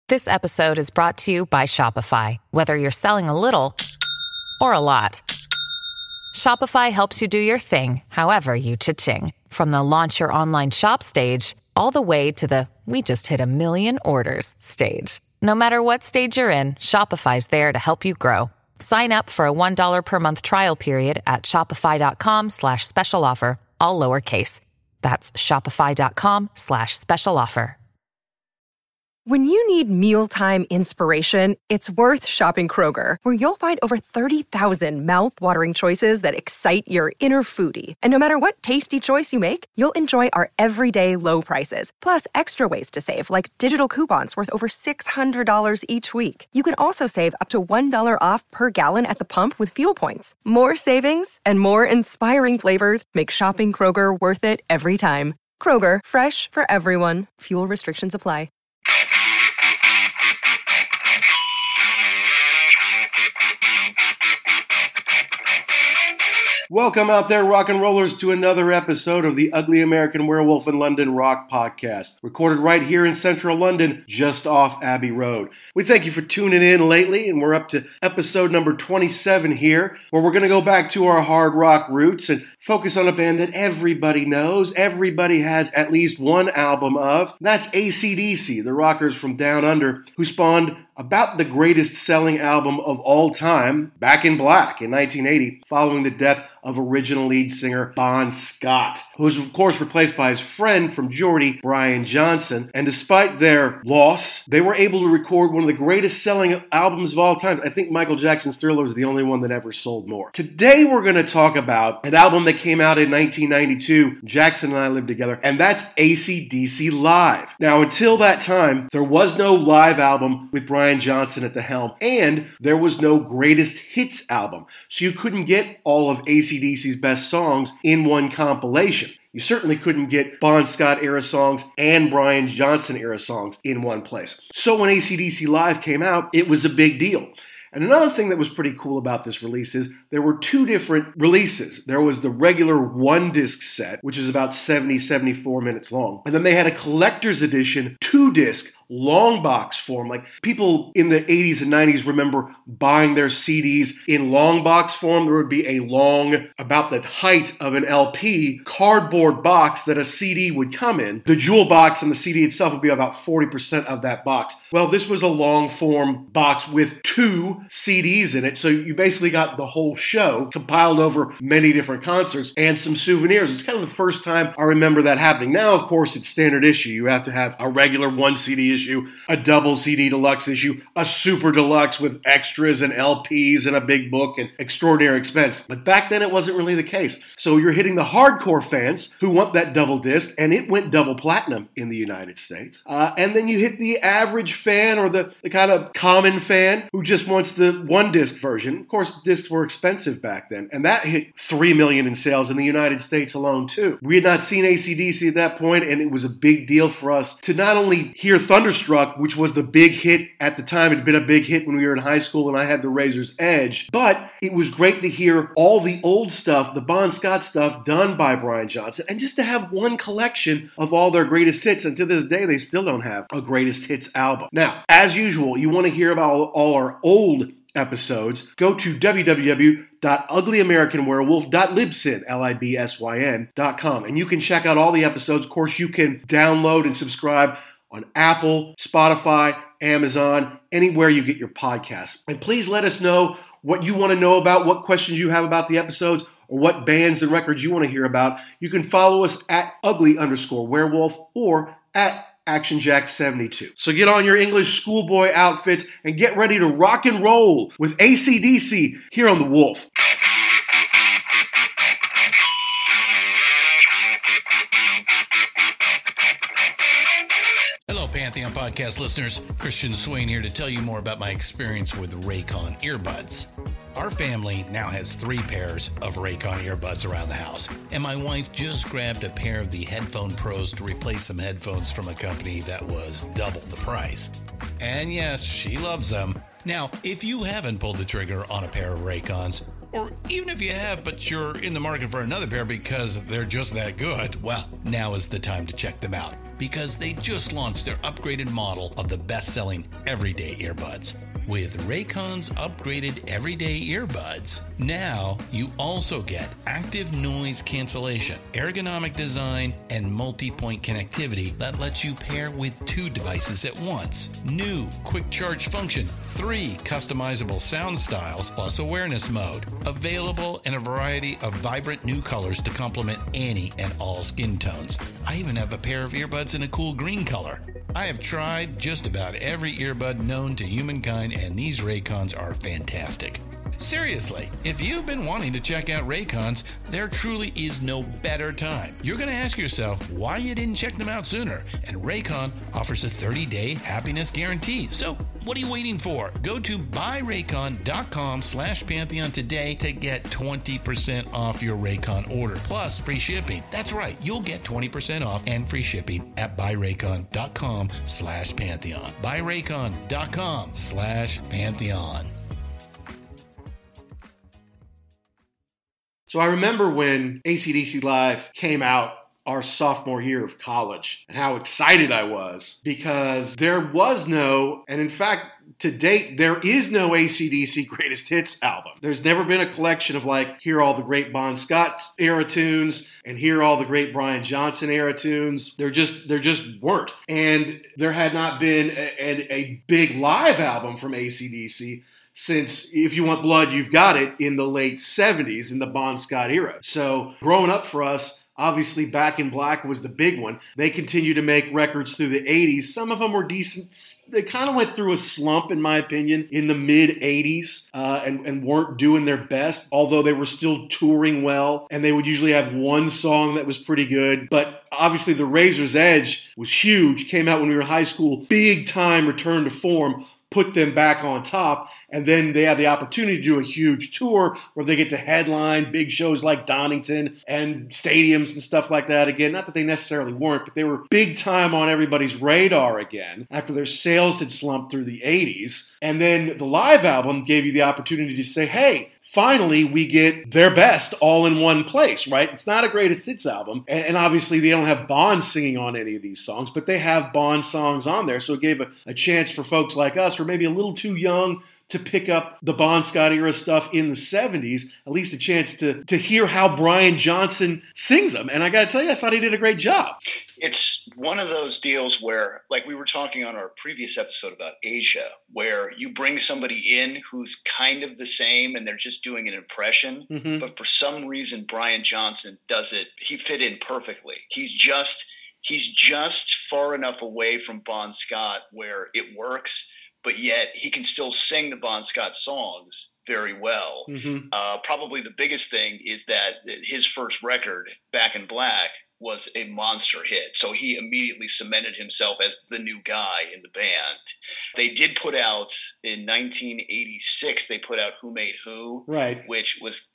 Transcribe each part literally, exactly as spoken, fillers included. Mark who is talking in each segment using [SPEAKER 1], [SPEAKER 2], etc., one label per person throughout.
[SPEAKER 1] This episode is brought to you by Shopify. Whether you're selling a little or a lot, Shopify helps you do your thing, however you cha-ching. From the launch your online shop stage, all the way to the we just hit a million orders stage. No matter what stage you're in, Shopify's there to help you grow. Sign up for a one dollar per month trial period at shopify.com slash special offer, all lowercase. That's shopify.com slash special offer.
[SPEAKER 2] When you need mealtime inspiration, it's worth shopping Kroger, where you'll find over thirty thousand mouth-watering choices that excite your inner foodie. And no matter what tasty choice you make, you'll enjoy our everyday low prices, plus extra ways to save, like digital coupons worth over six hundred dollars each week. You can also save up to one dollar off per gallon at the pump with fuel points. More savings and more inspiring flavors make shopping Kroger worth it every time. Kroger, fresh for everyone. Fuel restrictions apply.
[SPEAKER 3] Welcome out there, rock and rollers, to another episode of the Ugly American Werewolf in London Rock Podcast, recorded right here in central London, just off Abbey Road. We thank you for tuning in lately, and we're up to episode number twenty-seven here, where we're going to go back to our hard rock roots and focus on a band that everybody knows, everybody has at least one album of. That's A C D C, the rockers from Down Under, who spawned about the greatest selling album of all time, Back in Black, in nineteen eighty, following the death of original lead singer Bon Scott, who was of course replaced by his friend from Geordie, Brian Johnson. And despite their loss, they were able to record one of the greatest selling albums of all time. I think Michael Jackson's Thriller is the only one that ever sold more. Today we're going to talk about an album that came out in nineteen ninety-two. Jackson and I lived together, and that's A C D C Live. Now, until that time, there was no live album with Brian Johnson at the helm, and there was no greatest hits album, so you couldn't get all of A C D C's best songs in one compilation. You certainly couldn't get Bon Scott era songs and Brian Johnson era songs in one place. So when A C D C Live came out, it was a big deal. And another thing that was pretty cool about this release is there were two different releases. There was the regular one-disc set, which is about seventy, seventy-four minutes long. And then they had a collector's edition two-disc long box form. Like, people in the eighties and nineties remember buying their C Ds in long box form. There would be a long, about the height of an L P, cardboard box that a C D would come in. The jewel box and the C D itself would be about forty percent of that box. Well, this was a long form box with two C Ds in it, so you basically got the whole show compiled over many different concerts and some souvenirs. It's kind of the first time I remember that happening. Now, of course, it's standard issue. You have to have a regular one C D issue, a double C D deluxe issue, a super deluxe with extras and L Ps and a big book and extraordinary expense. But back then it wasn't really the case. So you're hitting the hardcore fans who want that double disc, and it went double platinum in the United States. Uh, and then you hit the average fan, or the, the kind of common fan who just wants the one disc version. Of course, discs were expensive back then, and that hit three million in sales in the United States alone too. We had not seen A C D C at that point, and it was a big deal for us to not only hear Thunderstruck, which was the big hit at the time. It had been a big hit when we were in high school and I had the Razor's Edge, but it was great to hear all the old stuff, the Bon Scott stuff done by Brian Johnson, and just to have one collection of all their greatest hits. And to this day, they still don't have a greatest hits album. Now, as usual, you want to hear about all, all our old episodes, go to w w w dot ugly american werewolf dot libsyn, L I B S Y N, dot com, and you can check out all the episodes. Of course, you can download and subscribe on Apple, Spotify, Amazon, anywhere you get your podcasts. And please let us know what you want to know about, what questions you have about the episodes, or what bands and records you want to hear about. You can follow us at ugly underscore werewolf or at Action Jack seventy-two. So get on your English schoolboy outfits and get ready to rock and roll with A C D C here on The Wolf.
[SPEAKER 4] Hello, Pantheon Podcast listeners. Christian Swain here to tell you more about my experience with Raycon earbuds. Our family now has three pairs of Raycon earbuds around the house, and my wife just grabbed a pair of the Headphone Pros to replace some headphones from a company that was double the price. And yes, she loves them. Now, if you haven't pulled the trigger on a pair of Raycons, or even if you have, but you're in the market for another pair because they're just that good, well, now is the time to check them out. because they just launched their upgraded model of the best-selling everyday earbuds. With Raycon's upgraded everyday earbuds, now you also get active noise cancellation, ergonomic design, and multi-point connectivity that lets you pair with two devices at once. New quick charge function, three customizable sound styles, plus awareness mode. Available in a variety of vibrant new colors to complement any and all skin tones. I even have a pair of earbuds in a cool green color. I have tried just about every earbud known to humankind, and these Raycons are fantastic. Seriously, if you've been wanting to check out Raycons, there truly is no better time. You're going to ask yourself why you didn't check them out sooner, and Raycon offers a thirty-day happiness guarantee. So what are you waiting for? Go to buyraycon.com slash Pantheon today to get twenty percent off your Raycon order, plus free shipping. That's right, you'll get twenty percent off and free shipping at buyraycon.com slash Pantheon. buyraycon.com slash Pantheon.
[SPEAKER 3] So I remember when A C D C Live came out our sophomore year of college and how excited I was because there was no, and in fact, to date, there is no A C D C Greatest Hits album. There's never been a collection of like, here are all the great Bon Scott era tunes and here are all the great Brian Johnson era tunes. There just, there just weren't. And there had not been a, a, a big live album from A C D C since If You Want Blood, You've Got It in the late seventies in the Bon Scott era. So growing up for us, obviously Back in Black was the big one. They continued to make records through the eighties. Some of them were decent. They kind of went through a slump, in my opinion, in the mid-eighties uh, and, and weren't doing their best, although they were still touring well. And they would usually have one song that was pretty good. But obviously the Razor's Edge was huge, came out when we were in high school, big time return to form, put them back on top, and then they have the opportunity to do a huge tour where they get to headline big shows like Donington and stadiums and stuff like that again. Not that they necessarily weren't, but they were big time on everybody's radar again after their sales had slumped through the eighties. And then the live album gave you the opportunity to say, hey, finally, we get their best all in one place, right? It's not a greatest hits album. And obviously, they don't have Bon singing on any of these songs, but they have Bon songs on there. So it gave a, a chance for folks like us, who are maybe a little too young to pick up the Bon Scott era stuff in the seventies, at least a chance to, to hear how Brian Johnson sings them. And I got to tell you, I thought he did a great job.
[SPEAKER 5] It's one of those deals where, like we were talking on our previous episode about Asia, where you bring somebody in who's kind of the same and they're just doing an impression. Mm-hmm. But for some reason, Brian Johnson does it. He fit in perfectly. He's just, he's just far enough away from Bon Scott where it works, but yet he can still sing the Bon Scott songs very well. Mm-hmm. Uh, probably the biggest thing is that his first record, Back in Black, was a monster hit. So he immediately cemented himself as the new guy in the band. They did put out, in nineteen eighty-six, they put out Who Made Who, right, which was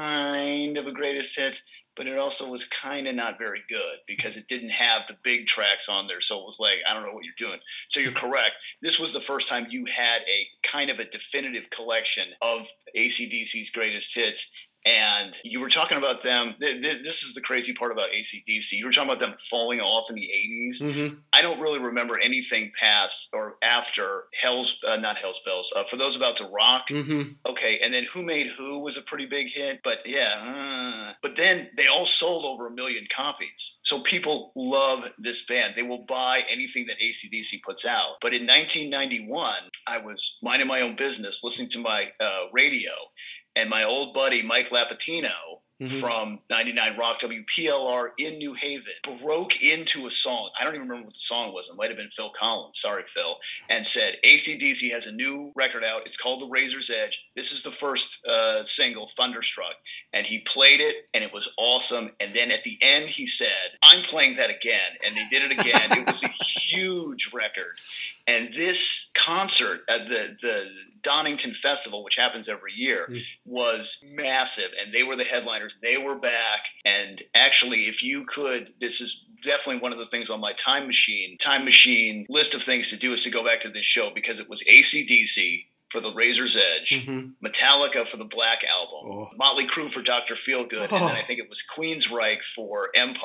[SPEAKER 5] kind of a greatest hits, but it also was kind of not very good because it didn't have the big tracks on there. So it was like, I don't know what you're doing. So you're correct. This was the first time you had a kind of a definitive collection of A C D C's greatest hits. And you were talking about them. Th- th- this is the crazy part about A C D C. You were talking about them falling off in the eighties. Mm-hmm. I don't really remember anything past or after Hell's, uh, not Hell's Bells. Uh, For Those About to Rock. Mm-hmm. Okay. And then Who Made Who was a pretty big hit. But yeah. Uh, but then they all sold over a million copies. So people love this band. They will buy anything that A C D C puts out. But in nineteen ninety-one, I was minding my own business, listening to my uh, radio. And my old buddy, Mike Lapatino, mm-hmm. from ninety-nine Rock W P L R in New Haven, broke into a song. I don't even remember what the song was. It might have been Phil Collins. Sorry, Phil. And said, A C D C has a new record out. It's called The Razor's Edge. This is the first uh, single, Thunderstruck. And he played it, and it was awesome. And then at the end, he said, I'm playing that again. And they did it again. It was a huge record. And this concert at the, the Donington Festival, which happens every year, mm. was massive. And they were the headliners. They were back. And actually, if you could, this is definitely one of the things on my time machine, time machine list of things to do is to go back to this show because it was A C D C for The Razor's Edge, mm-hmm. Metallica for the Black Album, oh. Motley Crue for Doctor Feelgood, oh. and then I think it was Queensryche for Empire.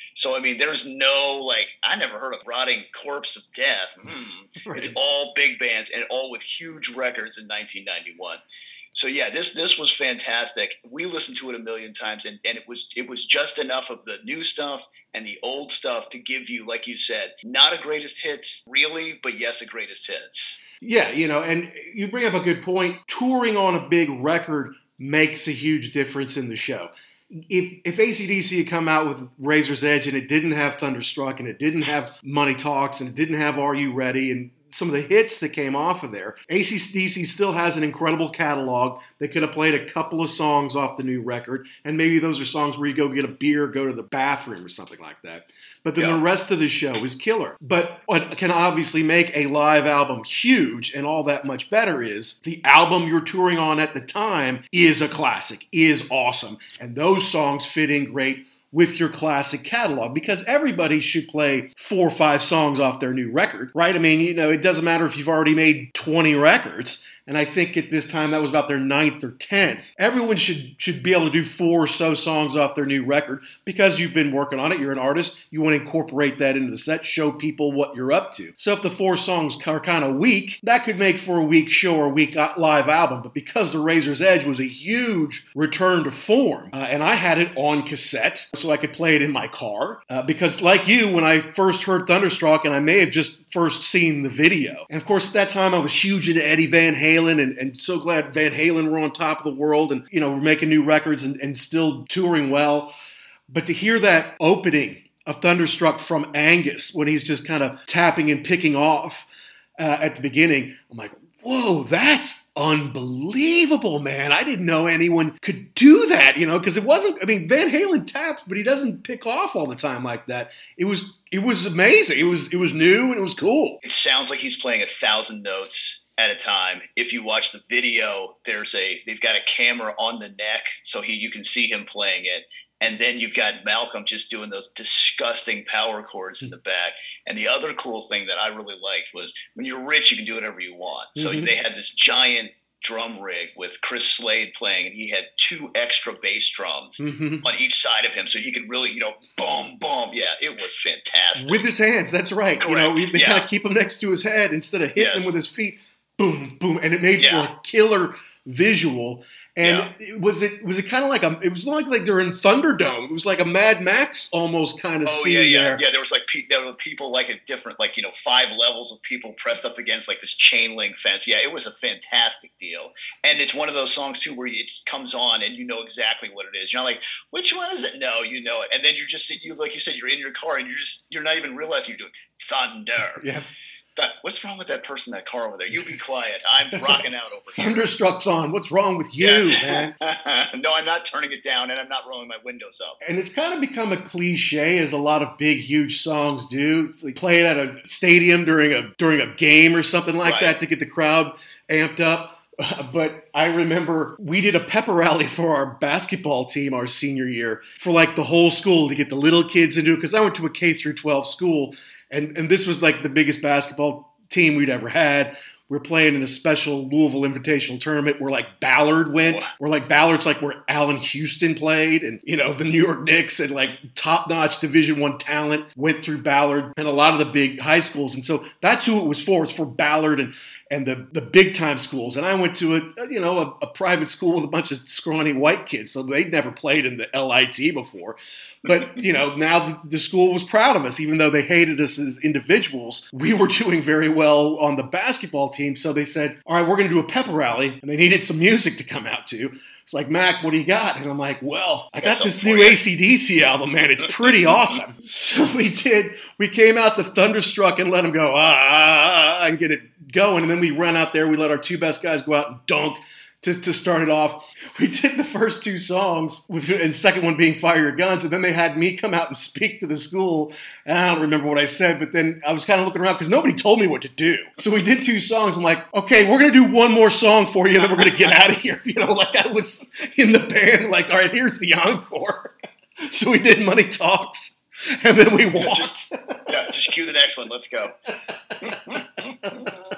[SPEAKER 5] So, I mean, there's no, like, I never heard of Rotting Corpse of Death. Mm. Right. It's all big bands and all with huge records in nineteen ninety-one. So, yeah, this this was fantastic. We listened to it a million times, and, and it was it was just enough of the new stuff and the old stuff to give you, like you said, not a greatest hits, really, but yes, a greatest hits.
[SPEAKER 3] Yeah, you know, and you bring up a good point. Touring on a big record makes a huge difference in the show. If if A C D C had come out with Razor's Edge and it didn't have Thunderstruck and it didn't have Money Talks and it didn't have Are You Ready and some of the hits that came off of there, A C D C still has an incredible catalog. They could have played a couple of songs off the new record, and maybe those are songs where you go get a beer, go to the bathroom or something like that. But then yeah. the rest of the show is killer. But what can obviously make a live album huge and all that much better is the album you're touring on at the time is a classic, is awesome. And those songs fit in great with your classic catalog, because everybody should play four or five songs off their new record, right? I mean, you know, it doesn't matter if you've already made twenty records. And I think at this time that was about their ninth or tenth. Everyone should should be able to do four or so songs off their new record because you've been working on it. You're an artist. You want to incorporate that into the set, show people what you're up to. So if the four songs are kind of weak, that could make for a weak show or a weak live album. But because the Razor's Edge was a huge return to form, uh, and I had it on cassette so I could play it in my car, uh, because like you, when I first heard Thunderstruck, and I may have just first seen the video. And of course, at that time, I was huge into Eddie Van Halen, and, and so glad Van Halen were on top of the world, and, you know, we're making new records and, and still touring well. But to hear that opening of Thunderstruck from Angus, when he's just kind of tapping and picking off uh, at the beginning, I'm like, whoa, that's unbelievable, man. I didn't know anyone could do that, you know, because it wasn't, I mean, Van Halen taps, but he doesn't pick off all the time like that. It was, it was amazing. It was, it was new and it was cool.
[SPEAKER 5] It sounds like he's playing a thousand notes at a time. If you watch the video, there's a, they've got a camera on the neck, so he, you can see him playing it. And then you've got Malcolm just doing those disgusting power chords in the back. And the other cool thing that I really liked was when you're rich, you can do whatever you want. So mm-hmm. they had this giant drum rig with Chris Slade playing, and he had two extra bass drums mm-hmm. on each side of him. So he could really, you know, boom, boom. Yeah, it was fantastic.
[SPEAKER 3] With his hands, that's right.
[SPEAKER 5] Correct.
[SPEAKER 3] You know, they
[SPEAKER 5] yeah.
[SPEAKER 3] kind of keep him next to his head instead of hitting yes. him with his feet. Boom, boom. And it made
[SPEAKER 5] yeah.
[SPEAKER 3] for a killer visual. And yeah. was it was it kind of like a it was like like they're in Thunderdome. It was like a Mad Max almost kind of
[SPEAKER 5] oh,
[SPEAKER 3] scene
[SPEAKER 5] yeah, yeah.
[SPEAKER 3] there.
[SPEAKER 5] Yeah, there was like pe- there were people like at different like you know five levels of people pressed up against like this chain link fence. Yeah, it was a fantastic deal. And it's one of those songs too where it comes on and you know exactly what it is. You're not like, which one is it? No, you know it. And then you're just you like you said you're in your car and you're just you're not even realizing you're doing Thunder.
[SPEAKER 3] Yeah.
[SPEAKER 5] That, what's wrong with that person in that car over there? You be quiet. I'm rocking out over here.
[SPEAKER 3] Thunderstruck's on. What's wrong with you,
[SPEAKER 5] yes.
[SPEAKER 3] man?
[SPEAKER 5] No, I'm not turning it down, and I'm not rolling my windows up.
[SPEAKER 3] And it's kind of become a cliche, as a lot of big, huge songs do. It's like play it at a stadium during a during a game or something like right. that to get the crowd amped up. Uh, but I remember we did a pep rally for our basketball team our senior year for like the whole school to get the little kids into it, because I went to a K through twelve school. And and this was like the biggest basketball team we'd ever had. We're playing in a special Louisville Invitational tournament where like Ballard went. Wow. Where like Ballard's like where Allen Houston played. And, you know, the New York Knicks and like top-notch Division One talent went through Ballard and a lot of the big high schools. And so that's who it was for. It's for Ballard and and the, the big-time schools. And I went to, a you know, a, a private school with a bunch of scrawny white kids. So they'd never played in the L I T before. But, you know, now the, the school was proud of us, even though they hated us as individuals. We were doing very well on the basketball team. So they said, all right, we're going to do a pep rally. And they needed some music to come out to. It's like, Mac, what do you got? And I'm like, well, I got this new A C D C album, man. It's pretty awesome. So we did. We came out to Thunderstruck and let them go, ah, ah, ah, and get it going. And then we ran out there. We let our two best guys go out and dunk. To, to start it off, we did the first two songs, and second one being Fire Your Guns, and then they had me come out and speak to the school, and I don't remember what I said, but then I was kind of looking around because nobody told me what to do. So we did two songs. I'm like, okay, we're going to do one more song for you, and then we're going to get out of here. You know, like I was in the band, like, all right, here's the encore. So we did Money Talks, and then we walked.
[SPEAKER 5] Just, yeah, just cue the next one. Let's go.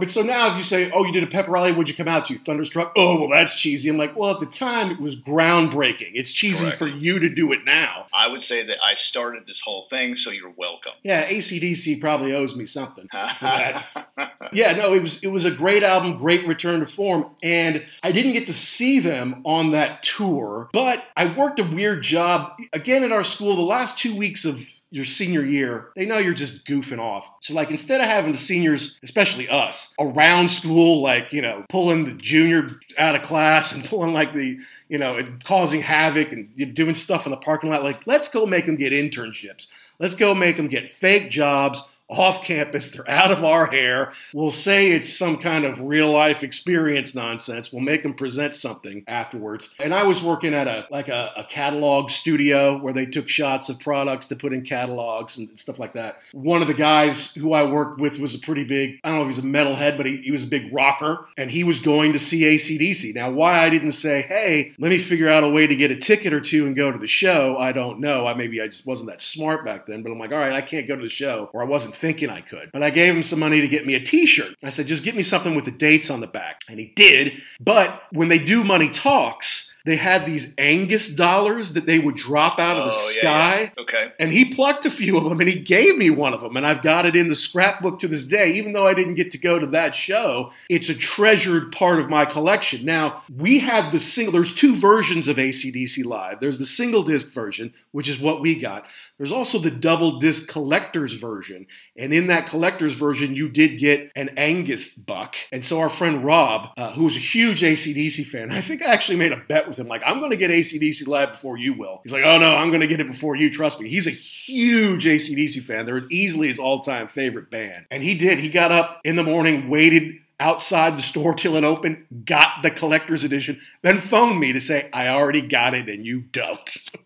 [SPEAKER 3] but so now if you say, oh, you did a pep rally, what'd you come out to? Thunderstruck? Oh, well, that's cheesy. I'm like, well, at the time, it was groundbreaking. It's cheesy
[SPEAKER 5] Correct.
[SPEAKER 3] for you to do it now.
[SPEAKER 5] I would say that I started this whole thing, so you're welcome.
[SPEAKER 3] Yeah, A C D C probably owes me something for that. Yeah, no, it was it was a great album, great return to form, and I didn't get to see them on that tour, but I worked a weird job. Again, in our school, the last two weeks of your senior year, they know you're just goofing off. So, like, instead of having the seniors, especially us, around school, like, you know, pulling the junior out of class and pulling, like, the, you know, and causing havoc and doing stuff in the parking lot, like, let's go make them get internships. Let's go make them get fake jobs off campus. They're out of our hair. We'll say it's some kind of real life experience nonsense. We'll make them present something afterwards. And I was working at a like a, a catalog studio where they took shots of products to put in catalogs and stuff like that. One of the guys who I worked with was a pretty big, I don't know if he's a metalhead, but he, he was a big rocker, and he was going to see A C D C. Now, why I didn't say, hey, let me figure out a way to get a ticket or two and go to the show, I don't know. I maybe I just wasn't that smart back then, but I'm like, all right, I can't go to the show, or I wasn't thinking I could. But I gave him some money to get me a t-shirt. I said, just get me something with the dates on the back. And he did. But when they do Money Talks, they had these Angus dollars that they would drop out of the
[SPEAKER 5] oh,
[SPEAKER 3] sky.
[SPEAKER 5] Yeah, yeah. Okay.
[SPEAKER 3] And he plucked a few of them and he gave me one of them. And I've got it in the scrapbook to this day. Even though I didn't get to go to that show, it's a treasured part of my collection. Now, we have the single, there's two versions of A C D C Live. There's the single disc version, which is what we got. There's also the double disc collector's version. And in that collector's version, you did get an Angus buck. And so our friend Rob, uh, who was a huge A C D C fan, I think I actually made a bet with him, like, I'm going to get A C D C Live before you will. He's like, oh no, I'm going to get it before you, trust me. He's a huge A C D C fan. They're easily his all-time favorite band. And he did. He got up in the morning, waited outside the store till it opened, got the collector's edition, then phoned me to say, I already got it and you don't.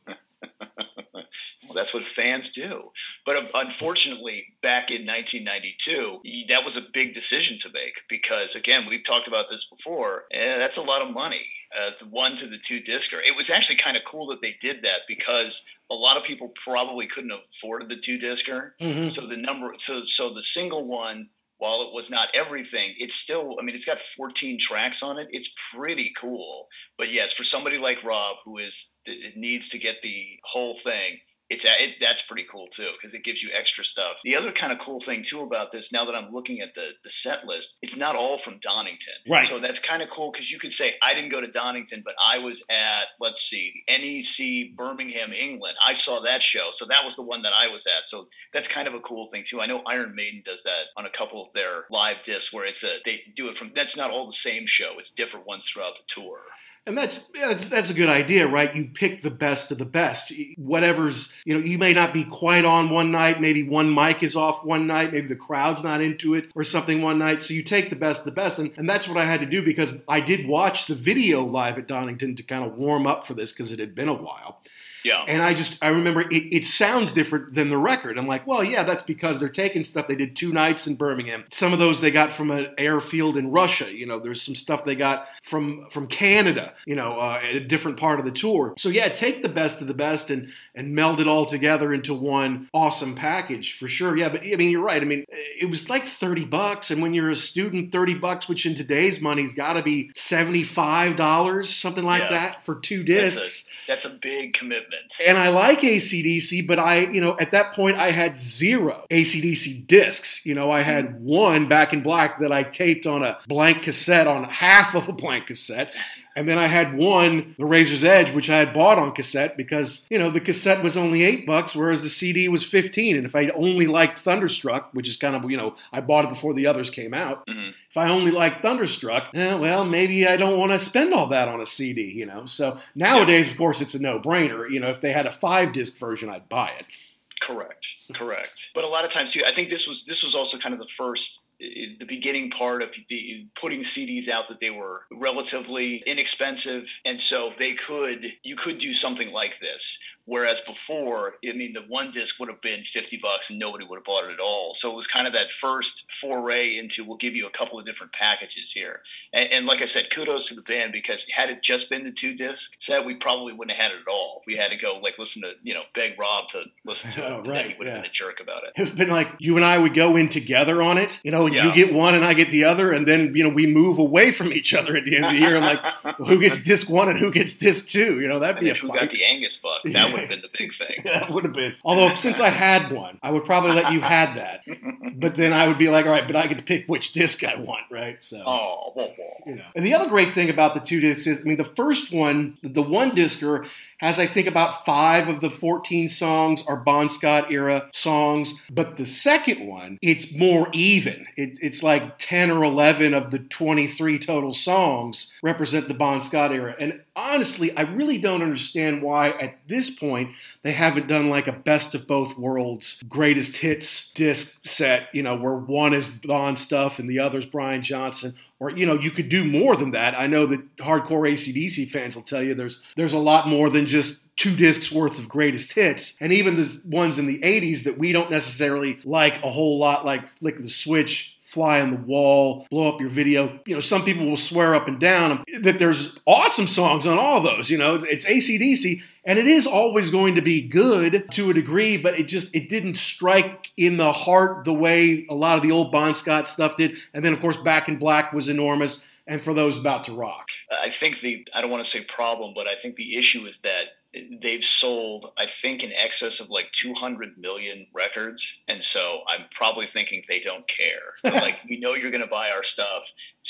[SPEAKER 5] Well, that's what fans do. But um, unfortunately, back in nineteen ninety-two, that was a big decision to make because, again, we've talked about this before, and that's a lot of money, uh, the one to the two discer. It was actually kind of cool that they did that because a lot of people probably couldn't have afforded the two discer. Mm-hmm. So the number, so so the single one, while it was not everything, it's still, I mean, it's got fourteen tracks on it. It's pretty cool. But yes, for somebody like Rob, who is, it needs to get the whole thing, it's it, that's pretty cool too, because it gives you extra stuff. The other kind of cool thing too about this, now that I'm looking at the, the set list, it's not all from Donington.
[SPEAKER 3] Right.
[SPEAKER 5] So that's kind of cool because you could say, I didn't go to Donington, but I was at, let's see, N E C Birmingham, England. I saw that show. So that was the one that I was at. So that's kind of a cool thing too. I know Iron Maiden does that on a couple of their live discs where it's a, they do it from, that's not all the same show. It's different ones throughout the tour.
[SPEAKER 3] And that's, that's that's a good idea, right? You pick the best of the best. Whatever's, you know, you may not be quite on one night. Maybe one mic is off one night. Maybe the crowd's not into it or something one night. So you take the best of the best. And, and that's what I had to do because I did watch the video live at Donington to kind of warm up for this because it had been a while.
[SPEAKER 5] Yeah.
[SPEAKER 3] And I just, I remember it, it sounds different than the record. I'm like, well, yeah, that's because they're taking stuff. They did two nights in Birmingham. Some of those they got from an airfield in Russia. You know, there's some stuff they got from from Canada, you know, uh, at a different part of the tour. So yeah, take the best of the best and, and meld it all together into one awesome package for sure. Yeah, but I mean, you're right. I mean, it was like thirty bucks. And when you're a student, thirty bucks, which in today's money's got to be seventy-five dollars, something like yeah. that for two discs.
[SPEAKER 5] That's a, that's a big commitment.
[SPEAKER 3] And I like A C D C, but I, you know, at that point I had zero A C D C discs. You know, I had one Back in Black that I taped on a blank cassette, on half of a blank cassette. And then I had one, The Razor's Edge, which I had bought on cassette because, you know, the cassette was only eight bucks, whereas the C D was fifteen. And if I only liked Thunderstruck, which is kind of, you know, I bought it before the others came out. Mm-hmm. If I only liked Thunderstruck, eh, well, maybe I don't want to spend all that on a C D, you know. So nowadays, of course, it's a no-brainer. You know, if they had a five-disc version, I'd buy it.
[SPEAKER 5] Correct, correct. But a lot of times, too, I think this was this was also kind of the first, the beginning part of the putting C Ds out, that they were relatively inexpensive, and so they could you could do something like this. Whereas before, I mean, the one disc would have been fifty bucks and nobody would have bought it at all. So it was kind of that first foray into, we'll give you a couple of different packages here. And, and like I said, kudos to the band, because had it just been the two disc set, we probably wouldn't have had it at all. We had to go like listen to, you know, beg Rob to listen to it.
[SPEAKER 3] Oh,
[SPEAKER 5] and
[SPEAKER 3] right,
[SPEAKER 5] then he would have
[SPEAKER 3] yeah.
[SPEAKER 5] been a jerk about it.
[SPEAKER 3] It would have been like you and I would go in together on it, you know, and
[SPEAKER 5] Yeah.
[SPEAKER 3] you get one and I get the other, and then, you know, we move away from each other at the end of the year. I'm like, well, who gets disc one and who gets disc two? You know, that'd
[SPEAKER 5] And
[SPEAKER 3] be a
[SPEAKER 5] then who
[SPEAKER 3] fight.
[SPEAKER 5] got the Angus buck? That would have been the big thing.
[SPEAKER 3] That would have been. Although since I had one, I would probably let you had that. But then I would be like, all right, but I get to pick which disc I want, right? So,
[SPEAKER 5] Oh, whoa, whoa.
[SPEAKER 3] you know. And the other great thing about the two discs is, I mean, the first one, the one discer, has, I think, about five of the fourteen songs are Bon Scott era songs. But the second one, it's more even. It, it's like ten or eleven of the twenty-three total songs represent the Bon Scott era. And honestly, I really don't understand why at this point they haven't done like a best of both worlds greatest hits disc set, you know, where one is Bon stuff and the other is Brian Johnson. Or, you know, you could do more than that. I know that hardcore A C D C fans will tell you there's there's a lot more than just two discs worth of greatest hits. And even the ones in the eighties that we don't necessarily like a whole lot, like Flick the Switch, Fly on the Wall, Blow Up Your Video. You know, some people will swear up and down that there's awesome songs on all those. You know, it's A C D C. And it is always going to be good to a degree, but it just, it didn't strike in the heart the way a lot of the old Bon Scott stuff did. And then, of course, Back in Black was enormous. And For Those About to Rock.
[SPEAKER 5] I think the, I don't want to say problem, but I think the issue is that they've sold, I think, in excess of like two hundred million records. And so I'm probably thinking they don't care. They're like, we know you're going to buy our stuff,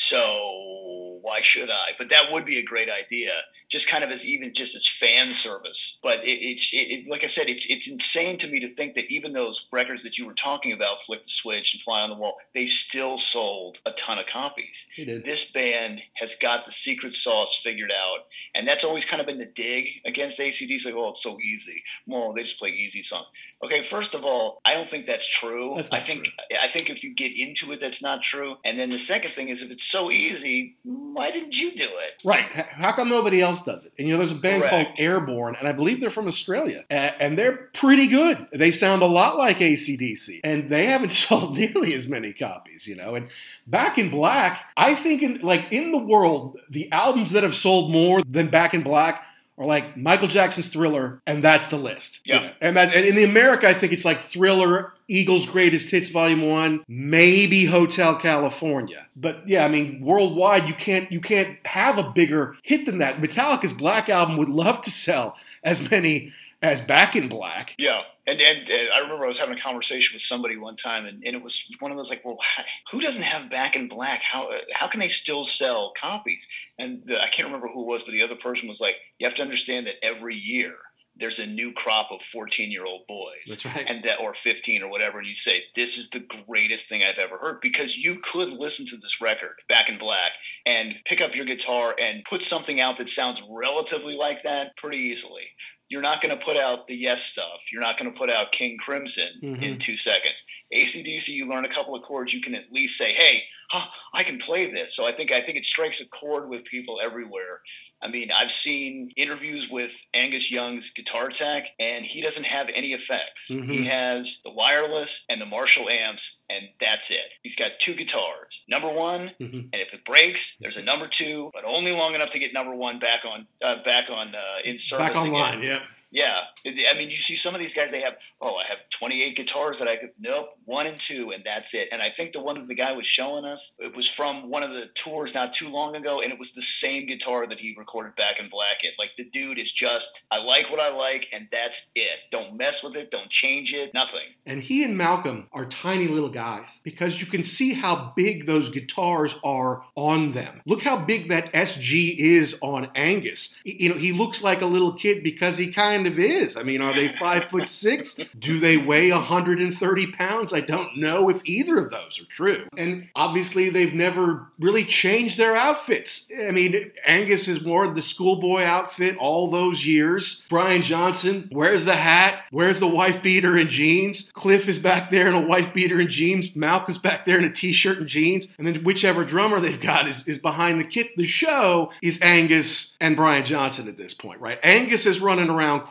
[SPEAKER 5] so why should I? But that would be a great idea, just kind of as even just as fan service. But it, it's, it, it, like I said, it's it's insane to me to think that even those records that you were talking about, Flick the Switch and Fly on the Wall, they still sold a ton of copies.
[SPEAKER 3] They did.
[SPEAKER 5] This band has got the secret sauce figured out. And that's always kind of been the dig against A C D C. Like, oh, it's so easy. Well, they just play easy songs. Okay, first of all, I don't think that's true.
[SPEAKER 3] That's not
[SPEAKER 5] I think
[SPEAKER 3] true.
[SPEAKER 5] I think if you get into it, that's not true. And then the second thing is, if it's so easy, why didn't you do it?
[SPEAKER 3] Right. H- How come nobody else does it? And, you know, there's a band
[SPEAKER 5] Correct.
[SPEAKER 3] called Airborne, and I believe they're from Australia. A- and they're pretty good. They sound a lot like A C D C. And they haven't sold nearly as many copies, you know. And Back in Black, I think, in like in the world, the albums that have sold more than Back in Black are like Michael Jackson's Thriller, and that's the list.
[SPEAKER 5] Yeah.
[SPEAKER 3] You know? And that, and in the America, I think it's like Thriller, Eagles' Greatest Hits Volume One, maybe Hotel California. But yeah, I mean, worldwide, you can't you can't have a bigger hit than that. Metallica's Black Album would love to sell as many as Back in Black.
[SPEAKER 5] Yeah. And, and and I remember I was having a conversation with somebody one time, and, and it was one of those like, well, who doesn't have Back in Black? How how can they still sell copies? And the, I can't remember who it was, but the other person was like, you have to understand that every year there's a new crop of fourteen-year-old boys.
[SPEAKER 3] That's right.
[SPEAKER 5] And that, or fifteen or whatever, and you say, this is the greatest thing I've ever heard, because you could listen to this record, Back in Black, and pick up your guitar and put something out that sounds relatively like that pretty easily. You're not going to put out the Yes stuff. You're not going to put out King Crimson
[SPEAKER 3] Mm-hmm.
[SPEAKER 5] in two seconds. A C D C, you learn a couple of chords, you can at least say, hey, huh, I can play this. So I think I think it strikes a chord with people everywhere. I mean, I've seen interviews with Angus Young's guitar tech, and he doesn't have any effects.
[SPEAKER 3] Mm-hmm.
[SPEAKER 5] He has the wireless and the Marshall amps, and that's it. He's got two guitars. Number one,
[SPEAKER 3] Mm-hmm.
[SPEAKER 5] and if it breaks, there's a number two, but only long enough to get number one back on uh, back on uh, in service
[SPEAKER 3] Back online,
[SPEAKER 5] again.
[SPEAKER 3] yeah.
[SPEAKER 5] Yeah. I mean, you see some of these guys, they have, oh, I have twenty-eight guitars that I could, nope, one and two, and that's it. And I think the one that the guy was showing us, it was from one of the tours not too long ago, and it was the same guitar that he recorded Back in Black in. Like, the dude is just, I like what I like, and that's it. Don't mess with it. Don't change it. Nothing.
[SPEAKER 3] And he and Malcolm are tiny little guys because you can see how big those guitars are on them. Look how big that S G is on Angus. You know, he looks like a little kid because he kind of is. I mean, are they five foot six? Do they weigh one hundred thirty pounds? I don't know if either of those are true. And obviously, they've never really changed their outfits. I mean, Angus is more the schoolboy outfit all those years. Brian Johnson wears the hat, wears the wife beater and jeans. Cliff is back there in a wife beater and jeans. Malcolm's back there in a t-shirt and jeans. And then whichever drummer they've got is, is behind the kit. The show is Angus and Brian Johnson at this point, right? Angus is running around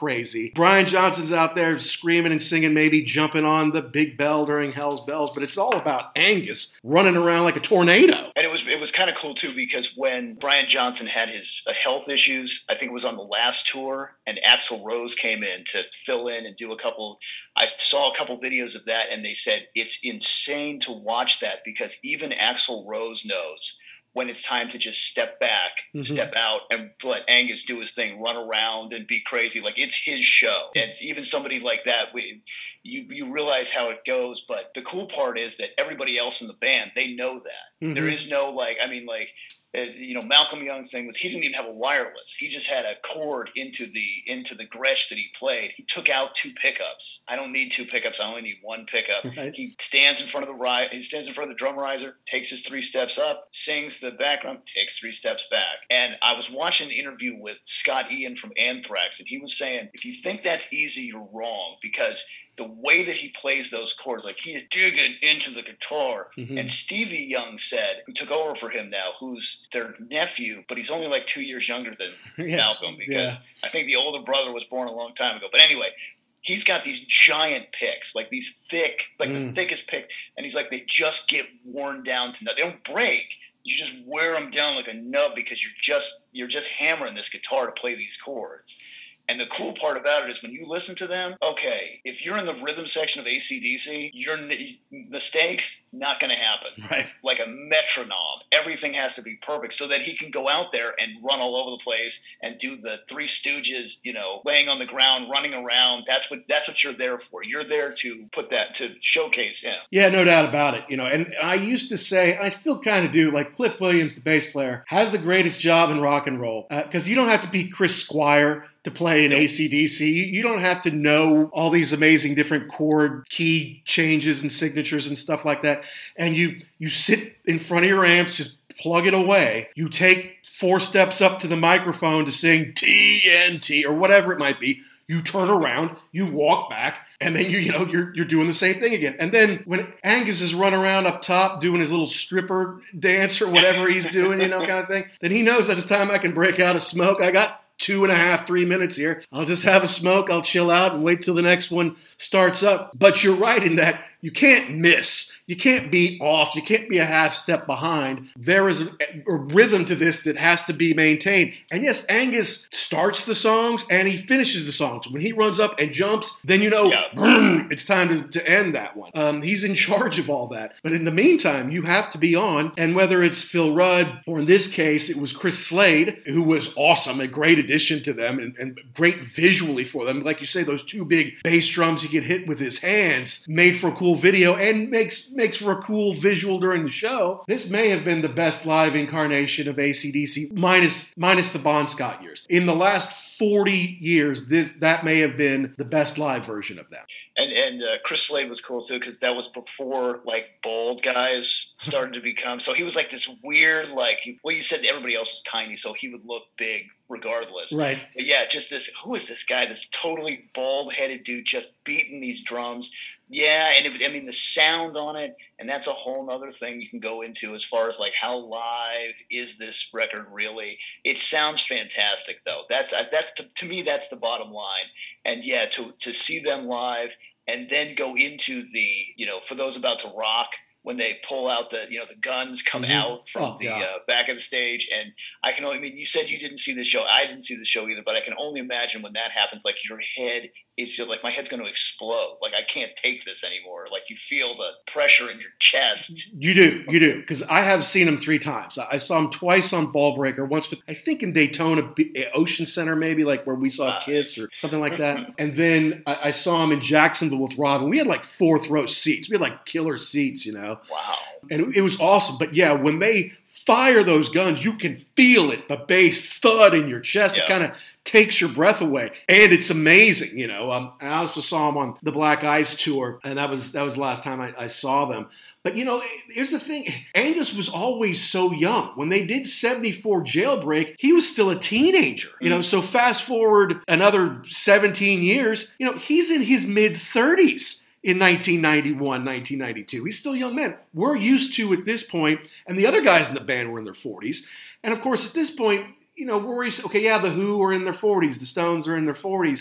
[SPEAKER 3] crazy. Brian Johnson's out there screaming and singing, maybe jumping on the big bell during Hell's Bells, but it's all about Angus running around like a tornado.
[SPEAKER 5] And it was it was kind of cool, too, because when Brian Johnson had his uh, health issues, I think it was on the last tour, and Axl Rose came in to fill in and do a couple. I saw a couple videos of that, and they said it's insane to watch that because even Axl Rose knows when it's time to just step back, mm-hmm. step out, and let Angus do his thing, run around and be crazy. Like, it's his show. And even somebody like that, we, you you realize how it goes. But the cool part is that everybody else in the band, they know that. Mm-hmm. There is no, like, I mean, like, Uh, you know, Malcolm Young's thing was he didn't even have a wireless. He just had a cord into the into the Gretsch that he played. He took out two pickups. I don't need two pickups. I only need one pickup. Right. He stands in front of the ri- He stands in front of the drum riser, takes his three steps up, sings the background, takes three steps back. And I was watching an interview with Scott Ian from Anthrax, and he was saying, if you think that's easy, you're wrong, because the way that he plays those chords, like he is digging into the guitar. Mm-hmm. And Stevie Young said, who took over for him now, who's their nephew, but he's only like two years younger than yes. Malcolm, because yeah. I think the older brother was born a long time ago. But anyway, he's got these giant picks, like these thick, like mm. the thickest pick. And he's like, they just get worn down to nothing. They don't break. You just wear them down like a nub because you're just you're just hammering this guitar to play these chords. And the cool part about it is when you listen to them, okay, if you're in the rhythm section of A C D C, your mistakes, not going to happen.
[SPEAKER 3] Right.
[SPEAKER 5] Like a metronome. Everything has to be perfect so that he can go out there and run all over the place and do the Three Stooges, you know, laying on the ground, running around. That's what that's what you're there for. You're there to put that, to showcase him.
[SPEAKER 3] Yeah, no doubt about it. You know, and I used to say, I still kind of do, like Cliff Williams, the bass player, has the greatest job in rock and roll. Because uh, you don't have to be Chris Squire to play in A C D C. You don't have to know all these amazing different chord key changes and signatures and stuff like that. And you you sit in front of your amps, just plug it away. You take four steps up to the microphone to sing T N T or whatever it might be. You turn around, you walk back, and then you you know you're you're doing the same thing again. And then when Angus is running around up top doing his little stripper dance or whatever he's doing, you know, kind of thing, then he knows that it's time I can break out a smoke. I got two and a half, three minutes here. I'll just have a smoke. I'll chill out and wait till the next one starts up. But you're right in that you can't miss. You can't be off. You can't be a half step behind. There is a, a rhythm to this that has to be maintained. And yes, Angus starts the songs and he finishes the songs. When he runs up and jumps, then you know, yeah. boom, it's time to, to end that one. Um, he's in charge of all that. But in the meantime, you have to be on. And whether it's Phil Rudd or in this case, it was Chris Slade, who was awesome, a great addition to them and, and great visually for them. Like you say, those two big bass drums he could hit with his hands made for a cool video and makes makes for a cool visual during the show. This may have been the best live incarnation of A C D C, minus minus the Bon Scott years. In the last forty years, this that may have been the best live version of that.
[SPEAKER 5] And and uh, Chris Slade was cool too because that was before like bald guys started to become. So he was like this weird, like well, you said everybody else was tiny, so he would look big regardless.
[SPEAKER 3] Right.
[SPEAKER 5] But yeah, just this. Who is this guy? This totally bald-headed dude just beating these drums. Yeah, and it, I mean the sound on it, and that's a whole nother thing you can go into as far as like how live is this record really? It sounds fantastic though. That's that's to, to me that's the bottom line. And yeah, to to see them live and then go into the you know for those about to rock. When they pull out the, you know, the guns come mm-hmm. out from oh, the uh, back of the stage. And I can only, I mean, you said you didn't see the show. I didn't see the show either, but I can only imagine when that happens, like your head is just like, my head's going to explode. Like, I can't take this anymore. Like, you feel the pressure in your chest.
[SPEAKER 3] You do, you do. Because I have seen him three times. I saw him twice on Ball Breaker, once with, I think in Daytona Ocean Center, maybe, like where we saw uh, Kiss or something like that. And then I, I saw him in Jacksonville with Robin. We had like fourth row seats. We had like killer seats, you know.
[SPEAKER 5] Wow.
[SPEAKER 3] And it, it was awesome. But yeah, when they fire those guns, you can feel it, the bass thud in your chest. Yeah. It kind of takes your breath away. And it's amazing, you know. Um, I also saw them on the Black Ice tour, and that was that was the last time I, I saw them. But, you know, here's the thing. Angus was always so young. When they did seventy-four Jailbreak, he was still a teenager. You know, so fast forward another seventeen years, you know, he's in his mid-thirties. In nineteen ninety-one, nineteen ninety-two. He's still a young man. We're used to at this point, and the other guys in the band were in their forties. And of course, at this point, you know, we're used to, okay, yeah, the Who are in their forties, the Stones are in their forties.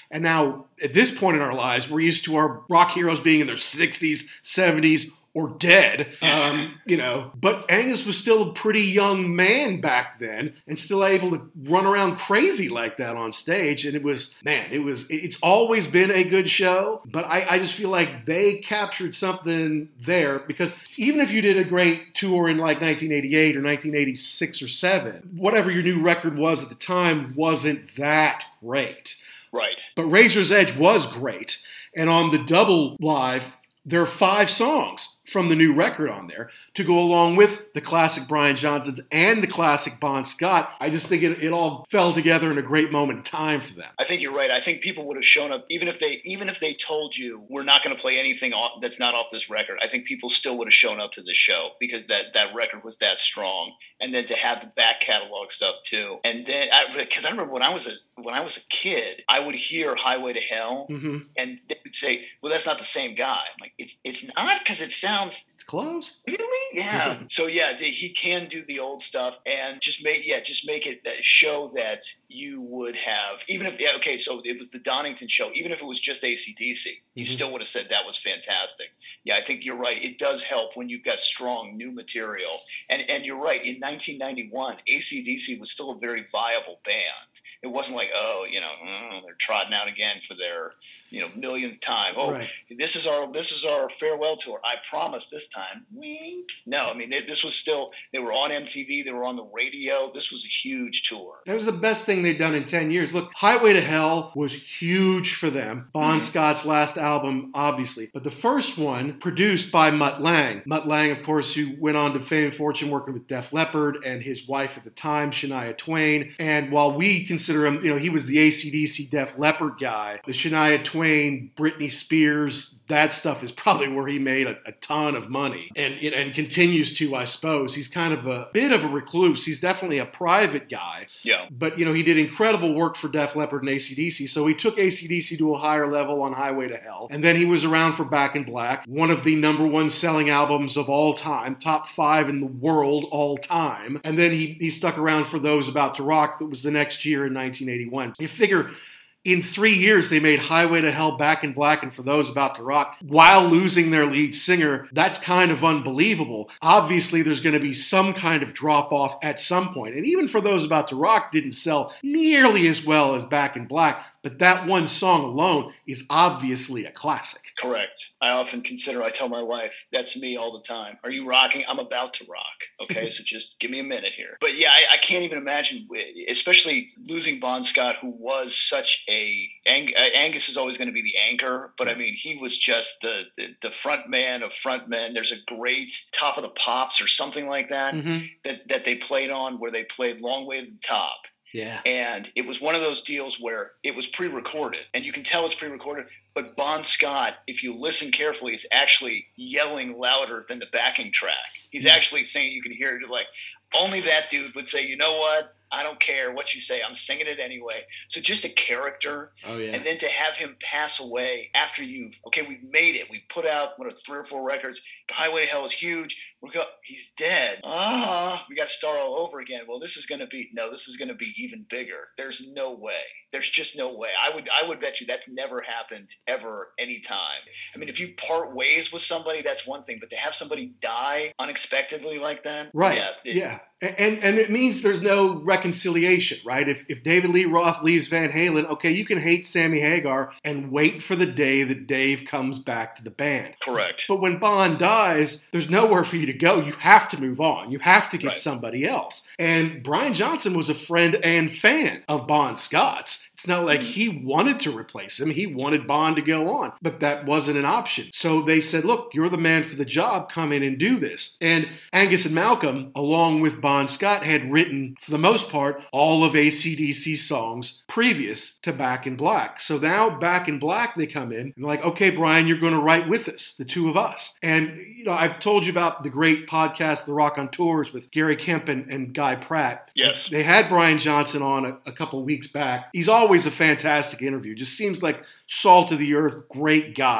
[SPEAKER 3] And now, at this point in our lives, we're used to our rock heroes being in their sixties, seventies, or dead, um, you know. But Angus was still a pretty young man back then and still able to run around crazy like that on stage. And it was, man, it was, it's always been a good show. But I, I just feel like they captured something there, because even if you did a great tour in like nineteen eighty-eight or nineteen eighty-six or seven, whatever your new record was at the time wasn't that great.
[SPEAKER 5] Right.
[SPEAKER 3] But Razor's Edge was great. And on the double live, there are five songs from the new record on there to go along with the classic Brian Johnson's and the classic Bon Scott. I just think it, it all fell together in a great moment in time for them.
[SPEAKER 5] I think you're right. I think people would have shown up, even if they even if they told you we're not going to play anything off, that's not off this record. I think people still would have shown up to this show because that, that record was that strong. And then to have the back catalog stuff too. And then, because I, I remember when I was a when I was a kid, I would hear Highway to Hell, mm-hmm. and they would say, "Well, that's not the same guy." I'm like, "It's it's not, because it sounds."
[SPEAKER 3] It's close.
[SPEAKER 5] Really? Yeah. So yeah, the, he can do the old stuff and just make yeah, just make it that show that you would have, even if yeah, okay, so it was the Donington show. Even if it was just A C D C, you mm-hmm. still would have said that was fantastic. Yeah, I think you're right. It does help when you've got strong new material. And and you're right. In nineteen ninety-one, A C D C was still a very viable band. It wasn't like, oh, you know, oh, they're trotting out again for their, you know, millionth time. Oh, right. this is our this is our farewell tour. I promise this time. Wink. No, I mean, they, this was still, they were on M T V. They were on the radio. This was a huge tour.
[SPEAKER 3] That was the best thing they'd done in ten years. Look, Highway to Hell was huge for them. Bon mm-hmm. Scott's last album, obviously. But the first one, produced by Mutt Lange. Mutt Lange, of course, who went on to fame and fortune working with Def Leppard, and his wife at the time, Shania Twain. And while we consider him, you know, he was the A C D C Def Leppard guy, the Shania Twain, Britney Spears, that stuff is probably where he made a, a ton of money. And, and continues to, I suppose. He's kind of a bit of a recluse. He's definitely a private guy.
[SPEAKER 5] Yeah.
[SPEAKER 3] But, you know, he did incredible work for Def Leppard and A C D C. So he took A C D C to a higher level on Highway to Hell. And then he was around for Back in Black, one of the number one selling albums of all time, top five in the world all time. And then he, he stuck around for Those About to Rock. That was the next year in nineteen eighty-one. You figure, in three years, they made Highway to Hell, Back in Black, and For Those About to Rock while losing their lead singer. That's kind of unbelievable. Obviously, there's going to be some kind of drop-off at some point. And even For Those About to Rock didn't sell nearly as well as Back in Black. But that one song alone is obviously a classic.
[SPEAKER 5] Correct. I often consider, I tell my wife, that's me all the time. Are you rocking? I'm about to rock. Okay, so just give me a minute here. But yeah, I, I can't even imagine, especially losing Bon Scott, who was such a, Ang, Angus is always going to be the anchor, but I mean, he was just the, the, the front man of front men. There's a great Top of the Pops or something like that, mm-hmm. that, that they played on, where they played Long Way to the Top.
[SPEAKER 3] Yeah.
[SPEAKER 5] And it was one of those deals where it was pre-recorded, and you can tell it's pre-recorded, but Bon Scott, if you listen carefully, is actually yelling louder than the backing track. He's yeah. actually saying, you can hear it, like, only that dude would say, you know what? I don't care what you say. I'm singing it anyway. So just a character.
[SPEAKER 3] Oh, yeah.
[SPEAKER 5] And then to have him pass away after you've, okay, we've made it. We've put out, what, three or four records. Highway to Hell is huge. We're go, he's dead. Ah, we got to start all over again. Well, this is going to be, no, this is going to be even bigger. There's no way. There's just no way. I would I would bet you that's never happened ever, anytime. I mean, if you part ways with somebody, that's one thing. But to have somebody die unexpectedly like that?
[SPEAKER 3] Right.
[SPEAKER 5] Yeah. It,
[SPEAKER 3] yeah. And and it means there's no reconciliation, right? If if David Lee Roth leaves Van Halen, okay, you can hate Sammy Hagar and wait for the day that Dave comes back to the band.
[SPEAKER 5] Correct.
[SPEAKER 3] But when Bon dies, there's nowhere for you to go. You have to move on. You have to get
[SPEAKER 5] right.
[SPEAKER 3] somebody else. And Brian Johnson was a friend and fan of Bon Scott's. It's not like he wanted to replace him. He wanted Bon to go on, but that wasn't an option. So they said, look, you're the man for the job. Come in and do this. And Angus and Malcolm, along with Bon Scott, had written, for the most part, all of A C D C's songs previous to Back in Black. So now Back in Black, they come in and they're like, okay, Brian, you're going to write with us, the two of us. And, you know, I've told you about the great podcast, The Rock on Tours, with Gary Kemp and, and Guy Pratt.
[SPEAKER 5] Yes.
[SPEAKER 3] They had Brian Johnson on a, a couple weeks back. He's always a fantastic interview. Just seems like salt of the earth, great guy.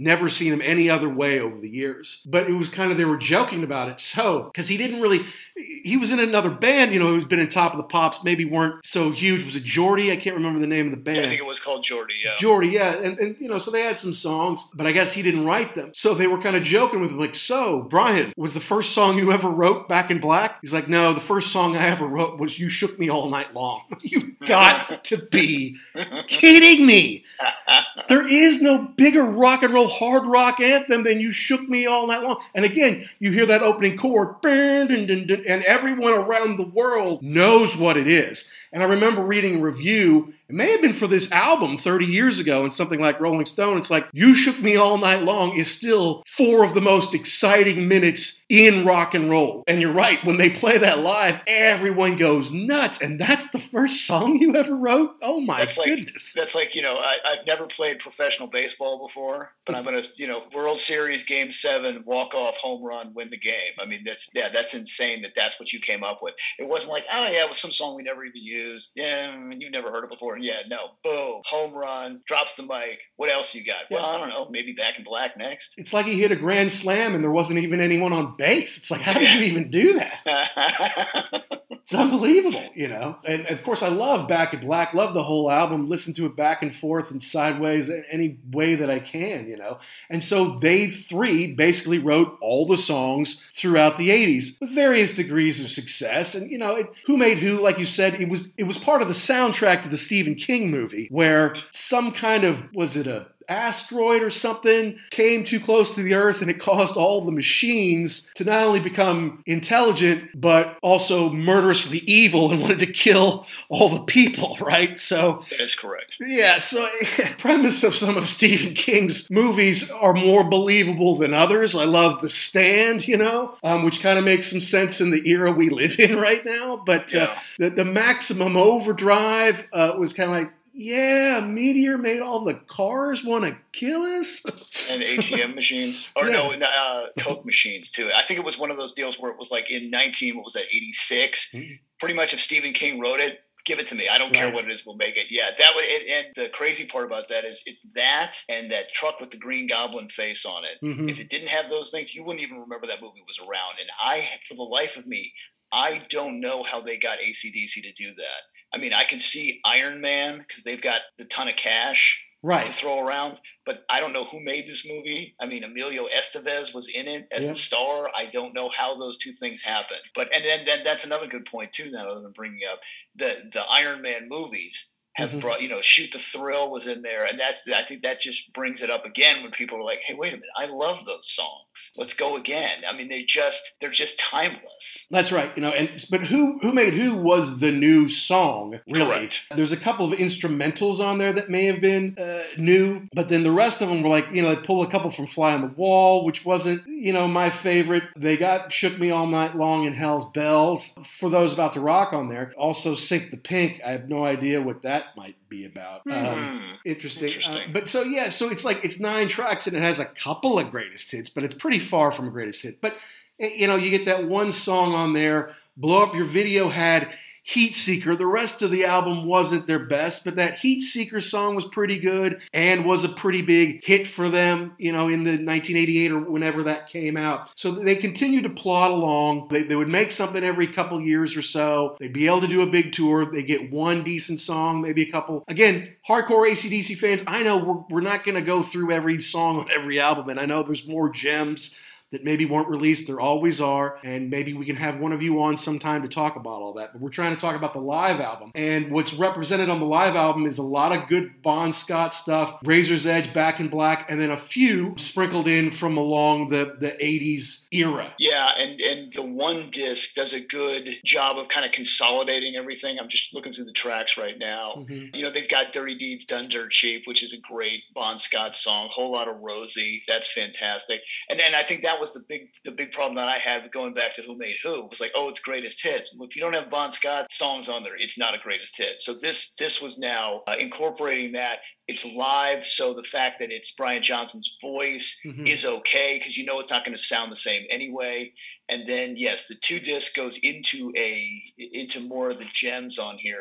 [SPEAKER 3] never seen him any other way over the years. But it was kind of, they were joking about it. So, because he didn't really, he was in another band, you know, who's been in Top of the Pops, maybe weren't so huge. Was it Geordie? I can't remember the name of the band.
[SPEAKER 5] Yeah, I think it was called Geordie, yeah.
[SPEAKER 3] Geordie, yeah. And, and, you know, so they had some songs, but I guess he didn't write them. So they were kind of joking with him, like, so, Brian, was the first song you ever wrote Back in Black? He's like, no, the first song I ever wrote was You Shook Me All Night Long. You've got to be kidding me. There is no bigger rock and roll hard rock anthem than You Shook Me All Night Long. And again, you hear that opening chord, and everyone around the world knows what it is. And I remember reading a review, it may have been for this album thirty years ago in something like Rolling Stone. It's like, You Shook Me All Night Long is still four of the most exciting minutes in rock and roll. And you're right, when they play that live, everyone goes nuts. And that's the first song you ever wrote? Oh my
[SPEAKER 5] that's
[SPEAKER 3] goodness.
[SPEAKER 5] Like, that's like, you know, I, I've never played professional baseball before, but I'm going to, you know, World Series Game seven, walk-off home run, win the game. I mean, that's, yeah, that's insane that that's what you came up with. It wasn't like, oh yeah, it was some song we never even used. Yeah, you've never heard it before. Yeah, no, boom, home run, drops the mic. What else you got? Yeah. Well, I don't know, maybe Back in Black next.
[SPEAKER 3] It's like he hit a grand slam and there wasn't even anyone on base. It's like, how did you even do that? It's unbelievable, you know? And of course, I love Back in Black, love the whole album, listen to it back and forth and sideways any way that I can, you know? And so they three basically wrote all the songs throughout the eighties with various degrees of success. And, you know, it, Who Made Who, like you said, it was it was part of the soundtrack to the Stephen King movie where some kind of, was it a asteroid or something came too close to the Earth and it caused all the machines to not only become intelligent but also murderously evil and wanted to kill all the people, right? So
[SPEAKER 5] that is correct.
[SPEAKER 3] Yeah, so premise of some of Stephen King's movies are more believable than others. I love The Stand, you know, um, which kind of makes some sense in the era we live in right now. But
[SPEAKER 5] yeah.
[SPEAKER 3] uh, the, the Maximum Overdrive uh, was kind of like, yeah, a meteor made all the cars want to kill us.
[SPEAKER 5] And A T M machines. Or
[SPEAKER 3] yeah.
[SPEAKER 5] no, uh, Coke machines, too. I think it was one of those deals where it was like in nineteen, what was that, eighty-six? Mm-hmm. Pretty much if Stephen King wrote it, give it to me. I don't right. care what it is. We'll make it. Yeah, that was it. And the crazy part about that is it's that and that truck with the Green Goblin face on it. Mm-hmm. If it didn't have those things, you wouldn't even remember that movie was around. And I, for the life of me, I don't know how they got A C D C to do that. I mean, I can see Iron Man because they've got the ton of cash
[SPEAKER 3] right.
[SPEAKER 5] to throw around, but I don't know who made this movie. I mean, Emilio Estevez was in it as yeah. the star. I don't know how those two things happened. But and then, then that's another good point too. Now, other than bringing up the the Iron Man movies have mm-hmm. brought, you know, Shoot the Thrill was in there, and that's I think that just brings it up again when people are like, hey, wait a minute, I love those songs. Let's go again. I mean, they just they're just timeless.
[SPEAKER 3] That's right, you know. And but who who made who was the new song? Really,
[SPEAKER 5] correct.
[SPEAKER 3] There's a couple of instrumentals on there that may have been uh, new, but then the rest of them were like, you know, they pull a couple from Fly on the Wall, which wasn't, you know, my favorite. They got Shook Me All Night Long and Hell's Bells for those about to rock on there. Also, Sink the Pink. I have no idea what that might be about.
[SPEAKER 5] Mm.
[SPEAKER 3] Um, interesting.
[SPEAKER 5] interesting.
[SPEAKER 3] Uh, but so, yeah, so it's like, it's nine tracks and it has a couple of greatest hits, but it's pretty far from a greatest hit. But, you know, you get that one song on there, Blow Up Your Video had Heat Seeker. The rest of the album wasn't their best, but that Heat Seeker song was pretty good and was a pretty big hit for them, you know, in the nineteen eighty-eight or whenever that came out. So they continued to plod along. They, they would make something every couple years or so. They'd be able to do a big tour. They get one decent song, maybe a couple. Again, hardcore A C D C fans, I know we're, we're not going to go through every song on every album, and I know there's more gems that maybe weren't released. There always are. And maybe we can have one of you on sometime to talk about all that. But we're trying to talk about the live album. And what's represented on the live album is a lot of good Bon Scott stuff, Razor's Edge, Back in Black, and then a few sprinkled in from along the, the eighties era.
[SPEAKER 5] Yeah, and, and the one disc does a good job of kind of consolidating everything. I'm just looking through the tracks right now. Mm-hmm. You know, they've got Dirty Deeds Done Dirt Cheap, which is a great Bon Scott song. Whole Lot of Rosie. That's fantastic. And then I think that was the big the big problem that I had with going back to Who Made Who. It was like, oh, it's greatest hits. Well, if you don't have Bon Scott songs on there, it's not a greatest hit. So this this was now uh, incorporating that. It's live, so the fact that it's Brian Johnson's voice mm-hmm. is okay because you know it's not going to sound the same anyway. And then yes, the two disc goes into a into more of the gems on here.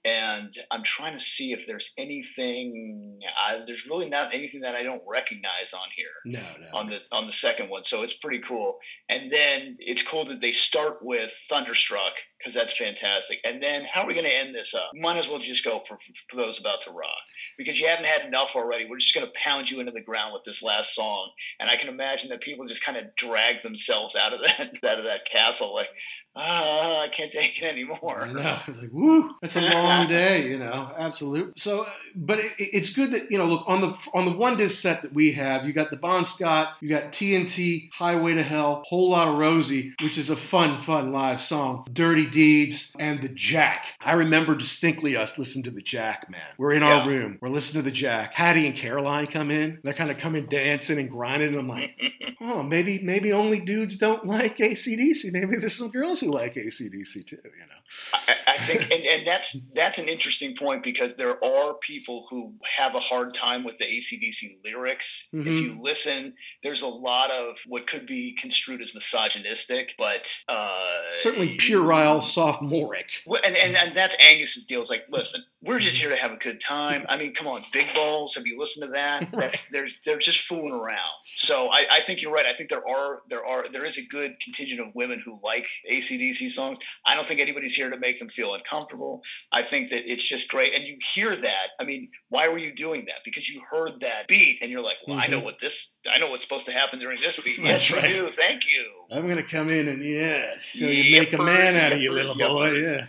[SPEAKER 5] And I'm trying to see if there's anything. Uh, there's really not anything that I don't recognize on here.
[SPEAKER 3] No, no.
[SPEAKER 5] On the on the second one, so it's pretty cool. And then it's cool that they start with Thunderstruck because that's fantastic. And then how are we going to end this up? Might as well just go for, for those about to rock because you haven't had enough already. We're just going to pound you into the ground with this last song. And I can imagine that people just kind of drag themselves out of that out of that castle like. Ah, I can't take it anymore.
[SPEAKER 3] I know. It's like, woo, that's a long day, you know, absolutely. So, but it, it's good that, you know, look, on the on the one disc set that we have, you got the Bon Scott, you got T N T, Highway to Hell, Whole Lotta Rosie, which is a fun, fun live song, Dirty Deeds, and the Jack. I remember distinctly us listening to the Jack, man. We're in our yeah. room. We're listening to the Jack. Hattie and Caroline come in. They're kind of coming dancing and grinding. And I'm like, oh, maybe, maybe only dudes don't like A C D C. Maybe there's some girls who like A C D C too, you know.
[SPEAKER 5] I, I think, and, and that's that's an interesting point because there are people who have a hard time with the A C D C lyrics. Mm-hmm. If you listen, there's a lot of what could be construed as misogynistic, but uh,
[SPEAKER 3] certainly puerile, sophomoric.
[SPEAKER 5] And, and and that's Angus's deal. It's like, listen, we're just here to have a good time. I mean, come on, Big Balls. Have you listened to that? That's, they're they're just fooling around. So I, I think you're right. I think there are there are there is a good contingent of women who like A C D C songs. I don't think anybody's here to make them feel uncomfortable. I think that it's just great. And you hear that. I mean, why were you doing that? Because you heard that beat and you're like, well, mm-hmm. I know what this, I know what's supposed to happen during this beat. Yes, you do. Thank you.
[SPEAKER 3] I'm going to come in and, yeah, show you make a man out of you, little boy. Yeah.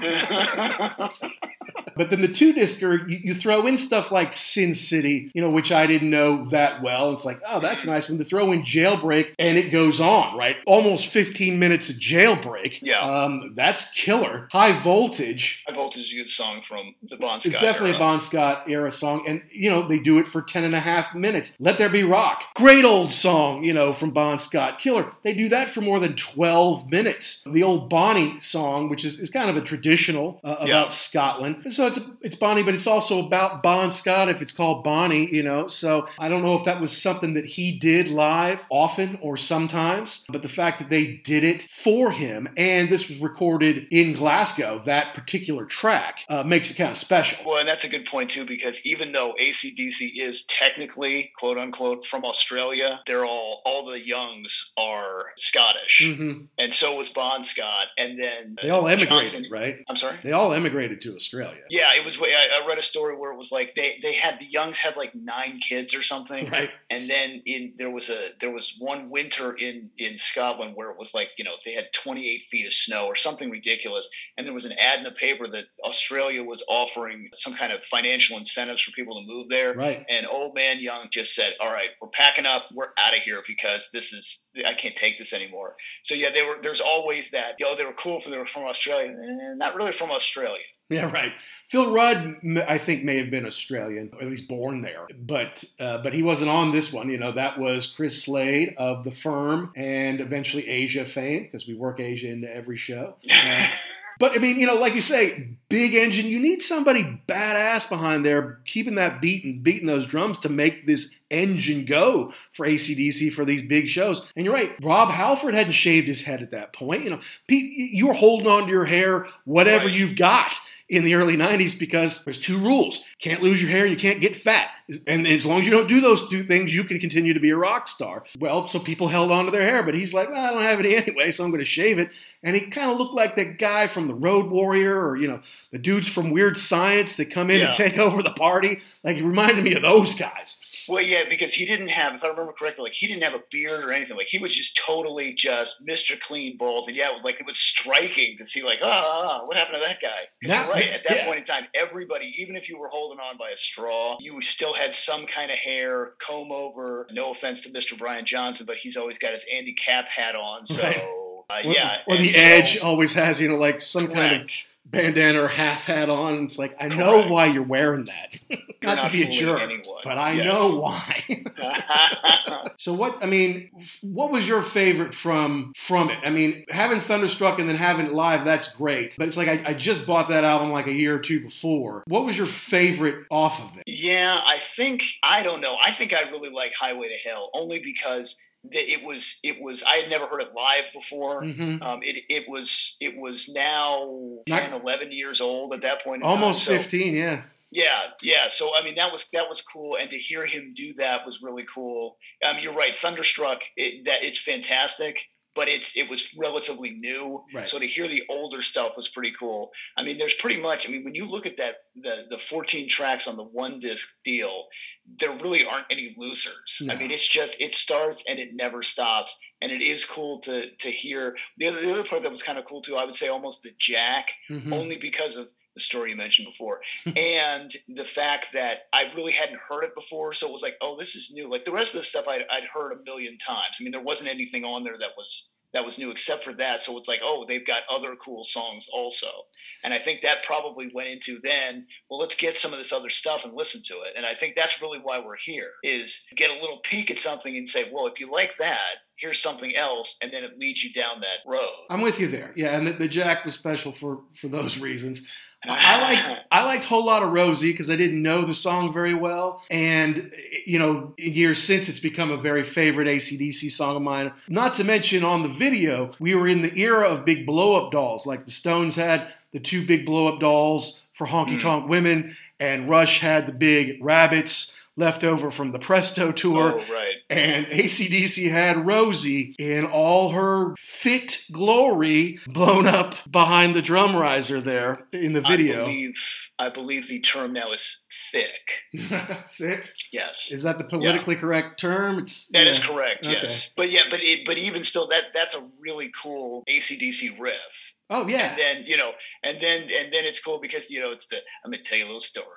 [SPEAKER 3] But then the two-discer, you, you throw in stuff like Sin City, you know, which I didn't know that well. It's like, oh, that's nice. When to throw in Jailbreak, and it goes on, right? Almost fifteen minutes of Jailbreak.
[SPEAKER 5] Yeah.
[SPEAKER 3] Um, that's killer. High Voltage.
[SPEAKER 5] High Voltage is a good song from the Bon Scott
[SPEAKER 3] It's definitely
[SPEAKER 5] era.
[SPEAKER 3] a Bon Scott era song. And, you know, they do it for ten and a half minutes. Let There Be Rock. Great old song, you know, from Bon Scott. Killer. They do that for more than twelve minutes. The old Bonnie song, which is, is kind of a traditional uh, about yeah. Scotland. And so it's a, it's Bonnie, but it's also about Bon Scott if it's called Bonnie, you know. So I don't know if that was something that he did live often or sometimes, but the fact that they did it for him, and this was recorded in Glasgow, that particular track, uh, makes it kind of special.
[SPEAKER 5] Well, and that's a good point too, because even though A C D C is technically, quote unquote, from Australia, they're all, all the Youngs are Scottish. Mm-hmm. And so was Bon Scott. And then
[SPEAKER 3] they all emigrated,
[SPEAKER 5] Johnson,
[SPEAKER 3] right?
[SPEAKER 5] I'm sorry?
[SPEAKER 3] They all emigrated to Australia.
[SPEAKER 5] Yeah, it was. I read a story where it was like they, they had the Youngs had like nine kids or something,
[SPEAKER 3] right?
[SPEAKER 5] And then in there was a there was one winter in, in Scotland where it was like, you know, they had twenty-eight feet of snow or something ridiculous, and there was an ad in the paper that Australia was offering some kind of financial incentives for people to move there,
[SPEAKER 3] right?
[SPEAKER 5] And old man Young just said, "All right, we're packing up, we're out of here because this is I can't take this anymore." So yeah, they were. There's always that. Yo, they were cool for they were from Australia, eh, not really from Australia.
[SPEAKER 3] Yeah, right. Phil Rudd, I think, may have been Australian, or at least born there, but uh, but he wasn't on this one. You know, that was Chris Slade of The Firm and eventually Asia fame, because we work Asia into every show. Uh, But, I mean, you know, like you say, big engine, you need somebody badass behind there keeping that beat and beating those drums to make this engine go for A C D C for these big shows. And you're right, Rob Halford hadn't shaved his head at that point. You know, Pete, you were holding on to your hair, whatever right. you've got in the early nineties, because there's two rules. Can't lose your hair and you can't get fat. And as long as you don't do those two things, you can continue to be a rock star. Well, so people held on to their hair, but he's like, well, I don't have any anyway, so I'm going to shave it. And he kind of looked like that guy from the Road Warrior, or, you know, the dudes from Weird Science that come in yeah. and take over the party. Like, it reminded me of those guys.
[SPEAKER 5] Well, yeah, because he didn't have, if I remember correctly, like he didn't have a beard or anything. Like he was just totally just Mister Clean Bald. And yeah, like it was striking to see like, ah, oh, what happened to that guy? Because you're right, at that yeah. point in time, everybody, even if you were holding on by a straw, you still had some kind of hair, comb over. No offense to Mister Brian Johnson, but he's always got his Andy Capp hat on. So, right. uh,
[SPEAKER 3] or,
[SPEAKER 5] yeah.
[SPEAKER 3] Or the
[SPEAKER 5] so,
[SPEAKER 3] Edge always has, you know, like some
[SPEAKER 5] correct.
[SPEAKER 3] kind of bandana or half hat on. It's like, I know
[SPEAKER 5] Correct.
[SPEAKER 3] why you're wearing that. not,
[SPEAKER 5] not
[SPEAKER 3] to be a jerk,
[SPEAKER 5] anyone.
[SPEAKER 3] but I
[SPEAKER 5] yes.
[SPEAKER 3] know why. So what, I mean, what was your favorite from from it? I mean, having Thunderstruck and then having it live, that's great. But it's like, I, I just bought that album like a year or two before. What was your favorite off of it?
[SPEAKER 5] Yeah, I think, I don't know. I think I really like Highway to Hell, only because that it was it was I had never heard it live before. Mm-hmm. Um, it it was it was now ten, Not, eleven years old at that point. In
[SPEAKER 3] almost
[SPEAKER 5] time.
[SPEAKER 3] fifteen,
[SPEAKER 5] so,
[SPEAKER 3] yeah.
[SPEAKER 5] Yeah, yeah. So I mean, that was that was cool, and to hear him do that was really cool. Um, you're right, Thunderstruck. It, that it's fantastic, but it's it was relatively new.
[SPEAKER 3] Right.
[SPEAKER 5] So to hear the older stuff was pretty cool. I mean, there's pretty much. I mean, when you look at that, the the fourteen tracks on the one disc deal, there really aren't any losers. No. I mean, it's just it starts and it never stops, and it is cool to to hear. The other the other part that was kind of cool too, I would say, almost the Jack, mm-hmm. only because of the story you mentioned before, and the fact that I really hadn't heard it before, so it was like, oh, this is new. Like the rest of the stuff I'd, I'd heard a million times. I mean, there wasn't anything on there that was that was new except for that. So it's like, oh, they've got other cool songs also. And I think that probably went into then, well, let's get some of this other stuff and listen to it. And I think that's really why we're here, is get a little peek at something and say, well, if you like that, here's something else, and then it leads you down that road.
[SPEAKER 3] I'm with you there. Yeah, and the, the Jack was special for, for those reasons. I like I liked Whole Lotta Rosie because I didn't know the song very well, and you know, in years since it's become a very favorite A C D C song of mine. Not to mention on the video, we were in the era of big blow-up dolls, like the Stones had the two big blow-up dolls for Honky Tonk mm. Women, and Rush had the big rabbits left over from the Presto tour.
[SPEAKER 5] Oh, right.
[SPEAKER 3] And A C D C had Rosie in all her fit glory blown up behind the drum riser there in the video.
[SPEAKER 5] I believe, I believe the term now is thick.
[SPEAKER 3] Thick?
[SPEAKER 5] Yes.
[SPEAKER 3] Is that the politically yeah. correct term? It's
[SPEAKER 5] That
[SPEAKER 3] yeah.
[SPEAKER 5] is correct,
[SPEAKER 3] okay.
[SPEAKER 5] yes. But yeah, but it, but even still, that that's a really cool A C D C riff.
[SPEAKER 3] Oh yeah,
[SPEAKER 5] and then you know, and then and then it's cool because you know it's the I'm gonna tell you a little story.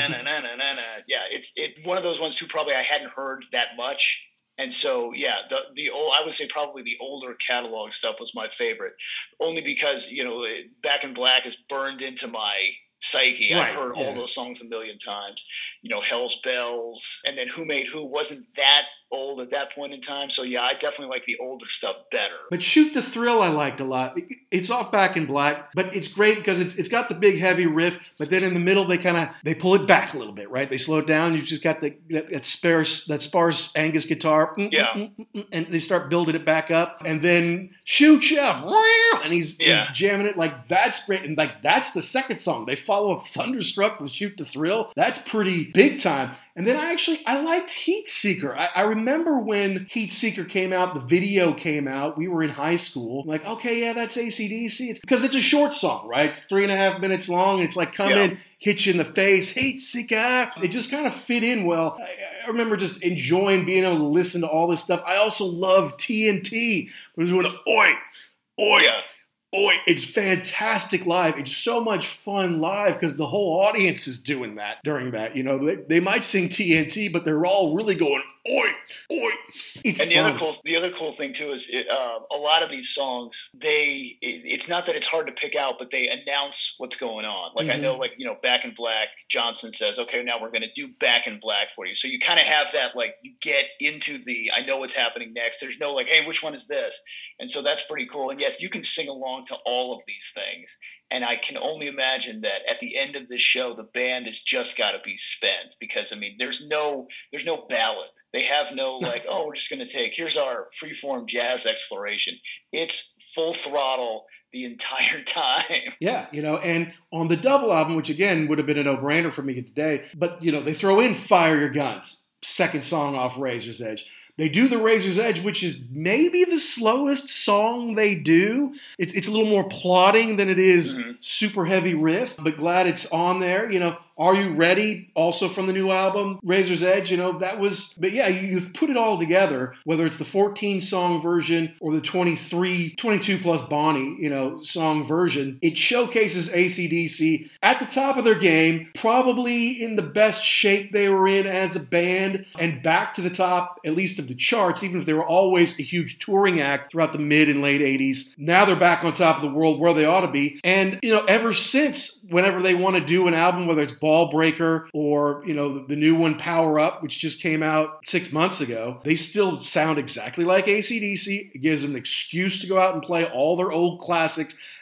[SPEAKER 5] Yeah, it's it one of those ones too. Probably I hadn't heard that much, and so yeah, the the old I would say probably the older catalog stuff was my favorite, only because you know Back in Black is burned into my psyche.
[SPEAKER 3] Right,
[SPEAKER 5] I've heard
[SPEAKER 3] yeah.
[SPEAKER 5] all those songs a million times. You know, Hell's Bells, and then Who Made Who wasn't that old at that point in time. So yeah, I definitely like the older stuff better.
[SPEAKER 3] But Shoot the Thrill I liked a lot. It's off Back in Black, but it's great because it's it's got the big heavy riff, but then in the middle they kind of they pull it back a little bit, right? They slow it down. You just got the that, that sparse that sparse Angus guitar, mm,
[SPEAKER 5] yeah,
[SPEAKER 3] mm, mm, mm, and they start building it back up, and then Shoot Ya, and he's,
[SPEAKER 5] yeah.
[SPEAKER 3] he's jamming it like that's great, and like that's the second song. They follow up Thunderstruck with Shoot the Thrill. That's pretty big time. And then I actually, I liked Heat Seeker. I, I remember when Heat Seeker came out, the video came out, we were in high school. I'm like, okay, yeah, that's A C D C. It's, because it's a short song, right? It's three and a half minutes long. It's like come yeah. in, hit you in the face, Heat Seeker. It just kind of fit in well. I, I remember just enjoying being able to listen to all this stuff. I also love T N T. It was doing, oi, oi.
[SPEAKER 5] Yeah.
[SPEAKER 3] Oh, it's fantastic live. It's so much fun live because the whole audience is doing that during that. You know, they, they might sing T N T, but they're all really going, oi, oi. It's
[SPEAKER 5] and the
[SPEAKER 3] fun.
[SPEAKER 5] other cool, the other cool thing too is it, uh, a lot of these songs. They, it, it's not that it's hard to pick out, but they announce what's going on. Like mm-hmm. I know, like you know, Back in Black. Johnson says, "Okay, now we're going to do Back in Black for you." So you kind of have that, like you get into the, I know what's happening next. There's no like, hey, which one is this? And so that's pretty cool. And yes, you can sing along to all of these things. And I can only imagine that at the end of this show, the band has just got to be spent because, I mean, there's no there's no ballad. They have no like, oh, we're just going to take, here's our freeform jazz exploration. It's full throttle the entire time.
[SPEAKER 3] Yeah, you know, and on the double album, which again would have been a no-brainer for me today, but, you know, they throw in Fire Your Guns, second song off Razor's Edge. They do the Razor's Edge, which is maybe the slowest song they do. It, it's a little more plodding than it is mm-hmm. super heavy riff, but glad it's on there. You know, Are You Ready? Also from the new album, Razor's Edge. You know, that was, but yeah, you, you put it all together, whether it's the fourteen song version or the twenty-three, twenty-two plus Bonnie, you know, song version. It showcases A C D C at the top of their game, probably in the best shape they were in as a band, and back to the top, at least of the charts, even if they were always a huge touring act throughout the mid and late eighties. Now they're back on top of the world where they ought to be. And, you know, ever since, whenever they want to do an album, whether it's Ball Breaker or, you know, the new one, Power Up, which just came out six months ago, they still sound exactly like A C D C. It gives them an excuse to go out and play all their old classics,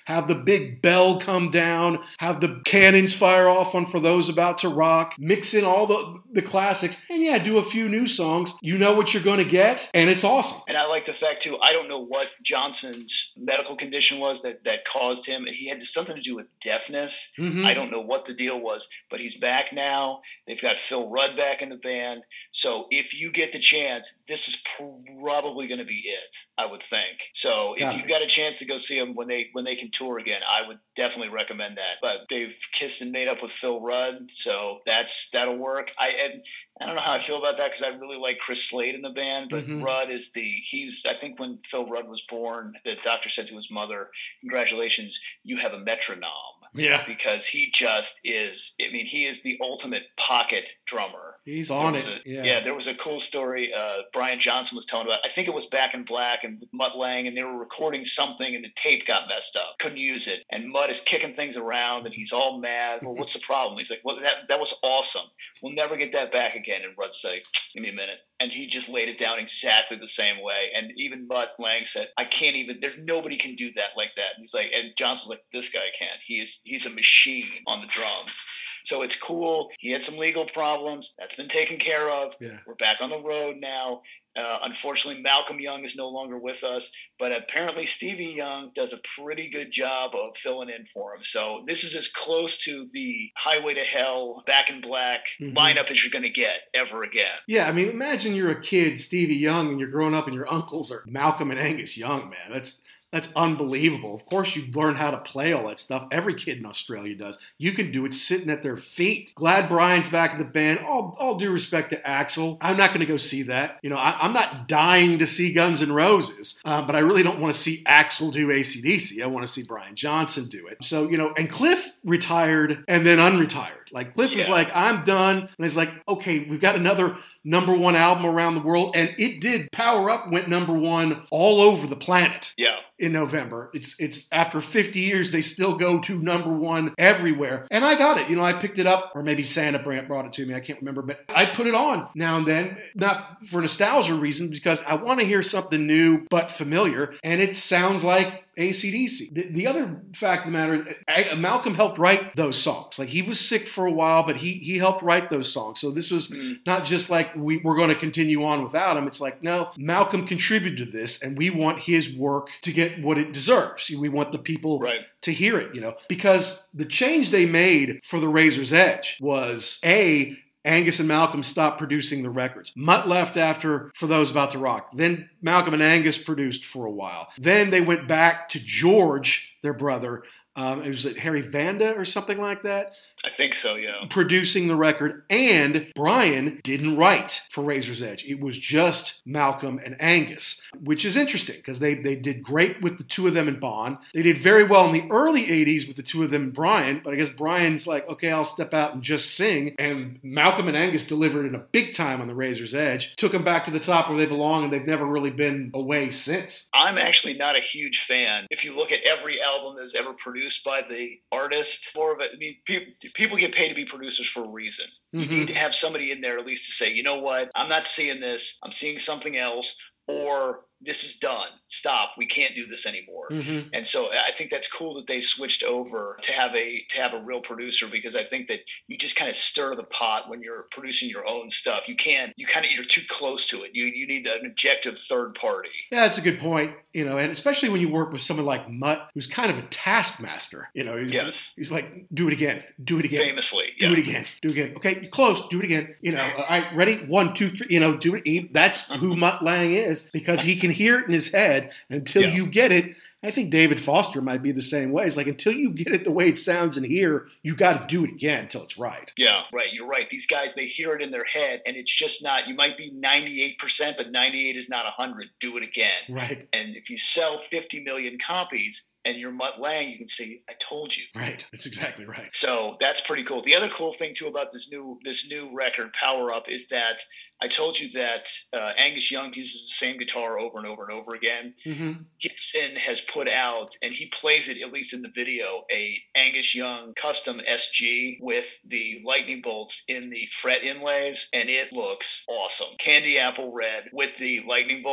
[SPEAKER 3] have the big bell come down, have the cannons fire off on For Those About to Rock, mix in all the, the classics, and yeah, do a few new songs. You know what you're going to get, and it's awesome.
[SPEAKER 5] And I like the fact, too, I don't know what Johnson's medical condition was that, that caused him. He had something to do with deafness. Mm-hmm. I don't know what the deal was, but he's back now. They've got Phil Rudd back in the band. So if you get the chance, this is probably going to be it, I would think. So if you've got a chance to go see them when they when they can tour again, I would definitely recommend that. But they've kissed and made up with Phil Rudd, so that's that'll work. I and I don't know how I feel about that because I really like Chris Slade in the band, but mm-hmm. Rudd is the he's I think when Phil Rudd was born, the doctor said to his mother, "Congratulations, you have a metronome."
[SPEAKER 3] Yeah,
[SPEAKER 5] because he just is. I mean, he is the ultimate pocket drummer.
[SPEAKER 3] He's on it.
[SPEAKER 5] A,
[SPEAKER 3] yeah.
[SPEAKER 5] yeah, there was a cool story uh, Brian Johnson was telling about. I think it was Back in Black and with Mutt Lange, and they were recording something, and the tape got messed up. Couldn't use it, and Mutt is kicking things around, and he's all mad. Well, what's the problem? He's like, "Well, that that was awesome. We'll never get that back again." And Rudd's like, "Give me a minute." And he just laid it down exactly the same way. And even Mutt Lange said, "I can't even. There's nobody can do that like that." And he's like, and Johnson's like, "This guy can. He is. He's a machine on the drums." So it's cool. He had some legal problems. That's been taken care of.
[SPEAKER 3] Yeah.
[SPEAKER 5] We're back on the road now. Uh, unfortunately, Malcolm Young is no longer with us, but apparently Stevie Young does a pretty good job of filling in for him. So this is as close to the Highway to Hell, Back in Black mm-hmm. lineup as you're going to get ever again.
[SPEAKER 3] Yeah, I mean, imagine you're a kid, Stevie Young, and you're growing up and your uncles are Malcolm and Angus Young, man. That's That's unbelievable. Of course, you learn how to play all that stuff. Every kid in Australia does. You can do it sitting at their feet. Glad Brian's back in the band. All, all due respect to Axl. I'm not going to go see that. You know, I, I'm not dying to see Guns N' Roses, uh, but I really don't want to see Axl do A C D C. I want to see Brian Johnson do it. So, you know, and Cliff retired and then unretired. Like, Cliff yeah. was like, I'm done. And he's like, okay, we've got another number one album around the world. And it did. Power Up went number one all over the planet.
[SPEAKER 5] Yeah.
[SPEAKER 3] In November. It's it's after fifty years, they still go to number one everywhere. And I got it. You know, I picked it up, or maybe Santa Brant brought it to me. I can't remember, but I put it on now and then, not for nostalgia reasons, because I want to hear something new but familiar. And it sounds like A C D C. The, the other fact of the matter is, I, Malcolm helped write those songs. Like, he was sick for a while, but he he helped write those songs. So this was mm. not just like we, we're going to continue on without him. It's like, no, Malcolm contributed to this, and we want his work to get what it deserves. We want the people
[SPEAKER 5] right.
[SPEAKER 3] to hear it, you know, because the change they made for the Razor's Edge was A, Angus and Malcolm stopped producing the records. Mutt left after For Those About to Rock. Then Malcolm and Angus produced for a while. Then they went back to George, their brother. Um, it was like Harry Vanda or something like that.
[SPEAKER 5] I think so, yeah.
[SPEAKER 3] Producing the record. And Brian didn't write for Razor's Edge. It was just Malcolm and Angus, which is interesting because they, they did great with the two of them in Bond. They did very well in the early eighties with the two of them and Brian, but I guess Brian's like, okay, I'll step out and just sing. And Malcolm and Angus delivered in a big time on the Razor's Edge, took them back to the top where they belong, and they've never really been away since.
[SPEAKER 5] I'm actually not a huge fan. If you look at every album that's ever produced by the artist, more of it, I mean, people, people get paid to be producers for a reason. You mm-hmm. need to have somebody in there at least to say, you know what, I'm not seeing this, I'm seeing something else, or this is done. Stop. We can't do this anymore. Mm-hmm. And so I think that's cool that they switched over to have a to have a real producer, because I think that you just kind of stir the pot when you're producing your own stuff. You can't. You kind of you're too close to it. You you need an objective third party.
[SPEAKER 3] Yeah, that's a good point. You know, and especially when you work with someone like Mutt, who's kind of a taskmaster. You know, he's,
[SPEAKER 5] yes.
[SPEAKER 3] he's like, do it again, do it again,
[SPEAKER 5] famously,
[SPEAKER 3] do
[SPEAKER 5] yeah.
[SPEAKER 3] it again, do it again. Okay, you're close, do it again. You know, all right, ready, one, two, three. You know, do it. That's who Mutt Lange is, because he can hear it in his head. Until yeah. you get it. I think David Foster might be the same way. It's like, until you get it the way it sounds in here, you got to do it again until it's right.
[SPEAKER 5] Yeah, right. You're right. These guys, they hear it in their head, and it's just not, you might be ninety-eight percent, but ninety-eight is not one hundred. Do it again.
[SPEAKER 3] Right.
[SPEAKER 5] And if you sell fifty million copies and you're Mutt Lange, you can say, I told you.
[SPEAKER 3] Right. That's exactly right.
[SPEAKER 5] So that's pretty cool. The other cool thing, too, about this new this new record, Power Up, is that I told you that uh, Angus Young uses the same guitar over and over and over again. Mm-hmm. Gibson has put out, and he plays it, at least in the video, a Angus Young custom S G with the lightning bolts in the fret inlays, and it looks awesome. Candy apple red with the lightning bolts.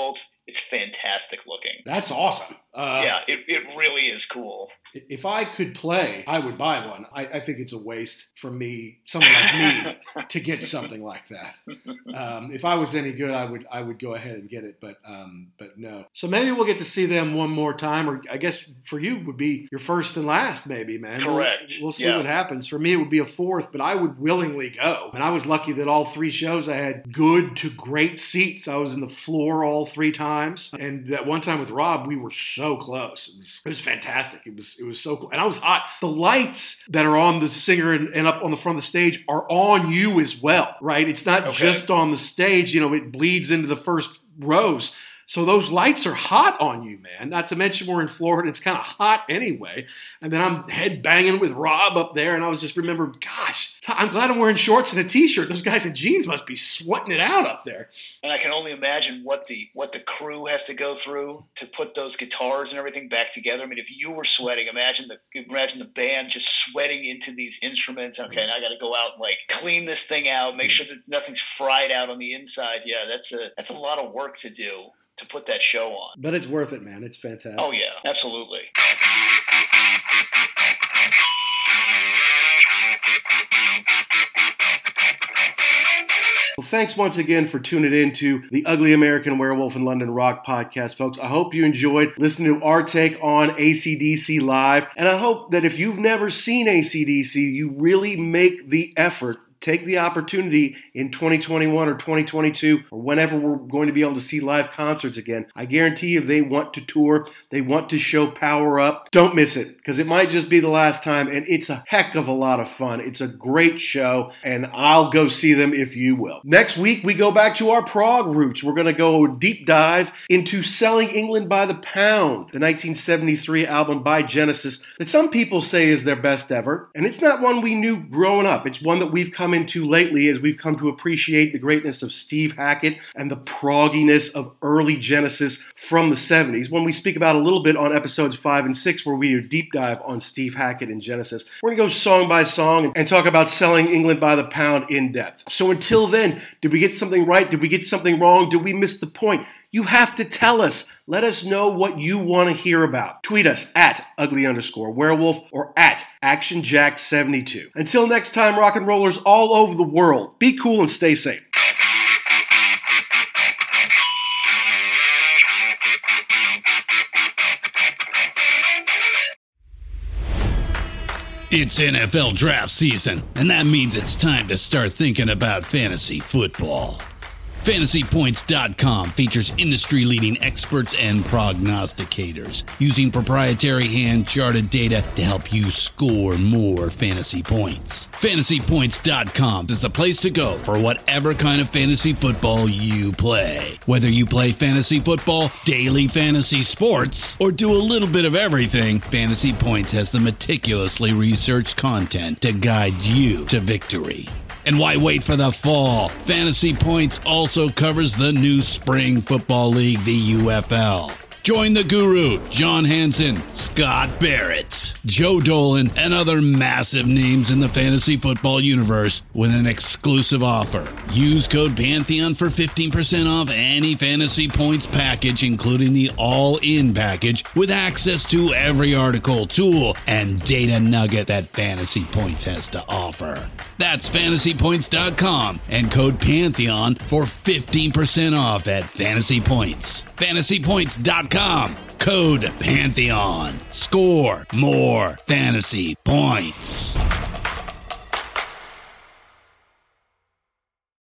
[SPEAKER 5] it's fantastic looking.
[SPEAKER 3] That's awesome. Uh,
[SPEAKER 5] yeah, it, it really is cool.
[SPEAKER 3] If I could play, I would buy one. I, I think it's a waste for me, someone like me, to get something like that. Um, if I was any good, I would I would go ahead and get it, but um, but no. So maybe we'll get to see them one more time, or I guess for you would be your first and last, maybe, man.
[SPEAKER 5] Correct.
[SPEAKER 3] We'll, we'll see
[SPEAKER 5] yeah.
[SPEAKER 3] what happens. For me, it would be a fourth, but I would willingly go. And I was lucky that all three shows I had good to great seats. I was in the floor all three times, and that one time with Rob, we were so close. It was, it was fantastic. It was it was so cool. And I was hot. The lights that are on the singer and, and up on the front of the stage are on you as well, right? It's not
[SPEAKER 5] okay.
[SPEAKER 3] just on the stage. You know, it bleeds into the first rows. So those lights are hot on you, man. Not to mention we're in Florida. It's kind of hot anyway. And then I'm head banging with Rob up there. And I was just remember, gosh, I'm glad I'm wearing shorts and a T-shirt. Those guys in jeans must be sweating it out up there.
[SPEAKER 5] And I can only imagine what the what the crew has to go through to put those guitars and everything back together. I mean, if you were sweating, imagine the imagine the band just sweating into these instruments. Okay, now I got to go out and like clean this thing out, make sure that nothing's fried out on the inside. Yeah, that's a that's a lot of work to do to put that show on.
[SPEAKER 3] But it's worth it, man. It's fantastic.
[SPEAKER 5] Oh, yeah, absolutely.
[SPEAKER 3] Well, thanks once again for tuning in to the Ugly American Werewolf in London Rock podcast, folks. I hope you enjoyed listening to our take on A C D C Live, and I hope that if you've never seen A C D C, you really make the effort. Take the opportunity in twenty twenty-one or twenty twenty-two or whenever we're going to be able to see live concerts again. I guarantee you they want to tour. They want to show power up. Don't miss it because it might just be the last time, and it's a heck of a lot of fun. It's a great show, and I'll go see them if you will. Next week, we go back to our prog roots. We're going to go deep dive into Selling England by the Pound, the nineteen seventy-three album by Genesis that some people say is their best ever. And it's not one we knew growing up. It's one that we've come into lately as we've come to appreciate the greatness of Steve Hackett and the progginess of early Genesis from the seventies. When we speak about a little bit on episodes five and six where we do a deep dive on Steve Hackett and Genesis, we're going to go song by song and talk about Selling England by the Pound in depth. So until then, did we get something right? Did we get something wrong? Did we miss the point? You have to tell us. Let us know what you want to hear about. Tweet us at ugly underscore werewolf or at action jack seventy-two. Until next time, rock and rollers all over the world, be cool and stay safe.
[SPEAKER 4] It's N F L draft season, and that means it's time to start thinking about fantasy football. Fantasy Points dot com features industry-leading experts and prognosticators using proprietary hand-charted data to help you score more fantasy points. Fantasy Points dot com is the place to go for whatever kind of fantasy football you play. Whether you play fantasy football, daily fantasy sports, or do a little bit of everything, Fantasy Points has the meticulously researched content to guide you to victory. And why wait for the fall? Fantasy Points also covers the new spring football league, the U F L. Join the guru, John Hansen, Scott Barrett, Joe Dolan, and other massive names in the fantasy football universe with an exclusive offer. Use code Pantheon for fifteen percent off any Fantasy Points package, including the all-in package, with access to every article, tool, and data nugget that Fantasy Points has to offer. That's Fantasy Points dot com and code Pantheon for fifteen percent off at Fantasy Points. Fantasy Points dot com, code Pantheon. Score more fantasy points.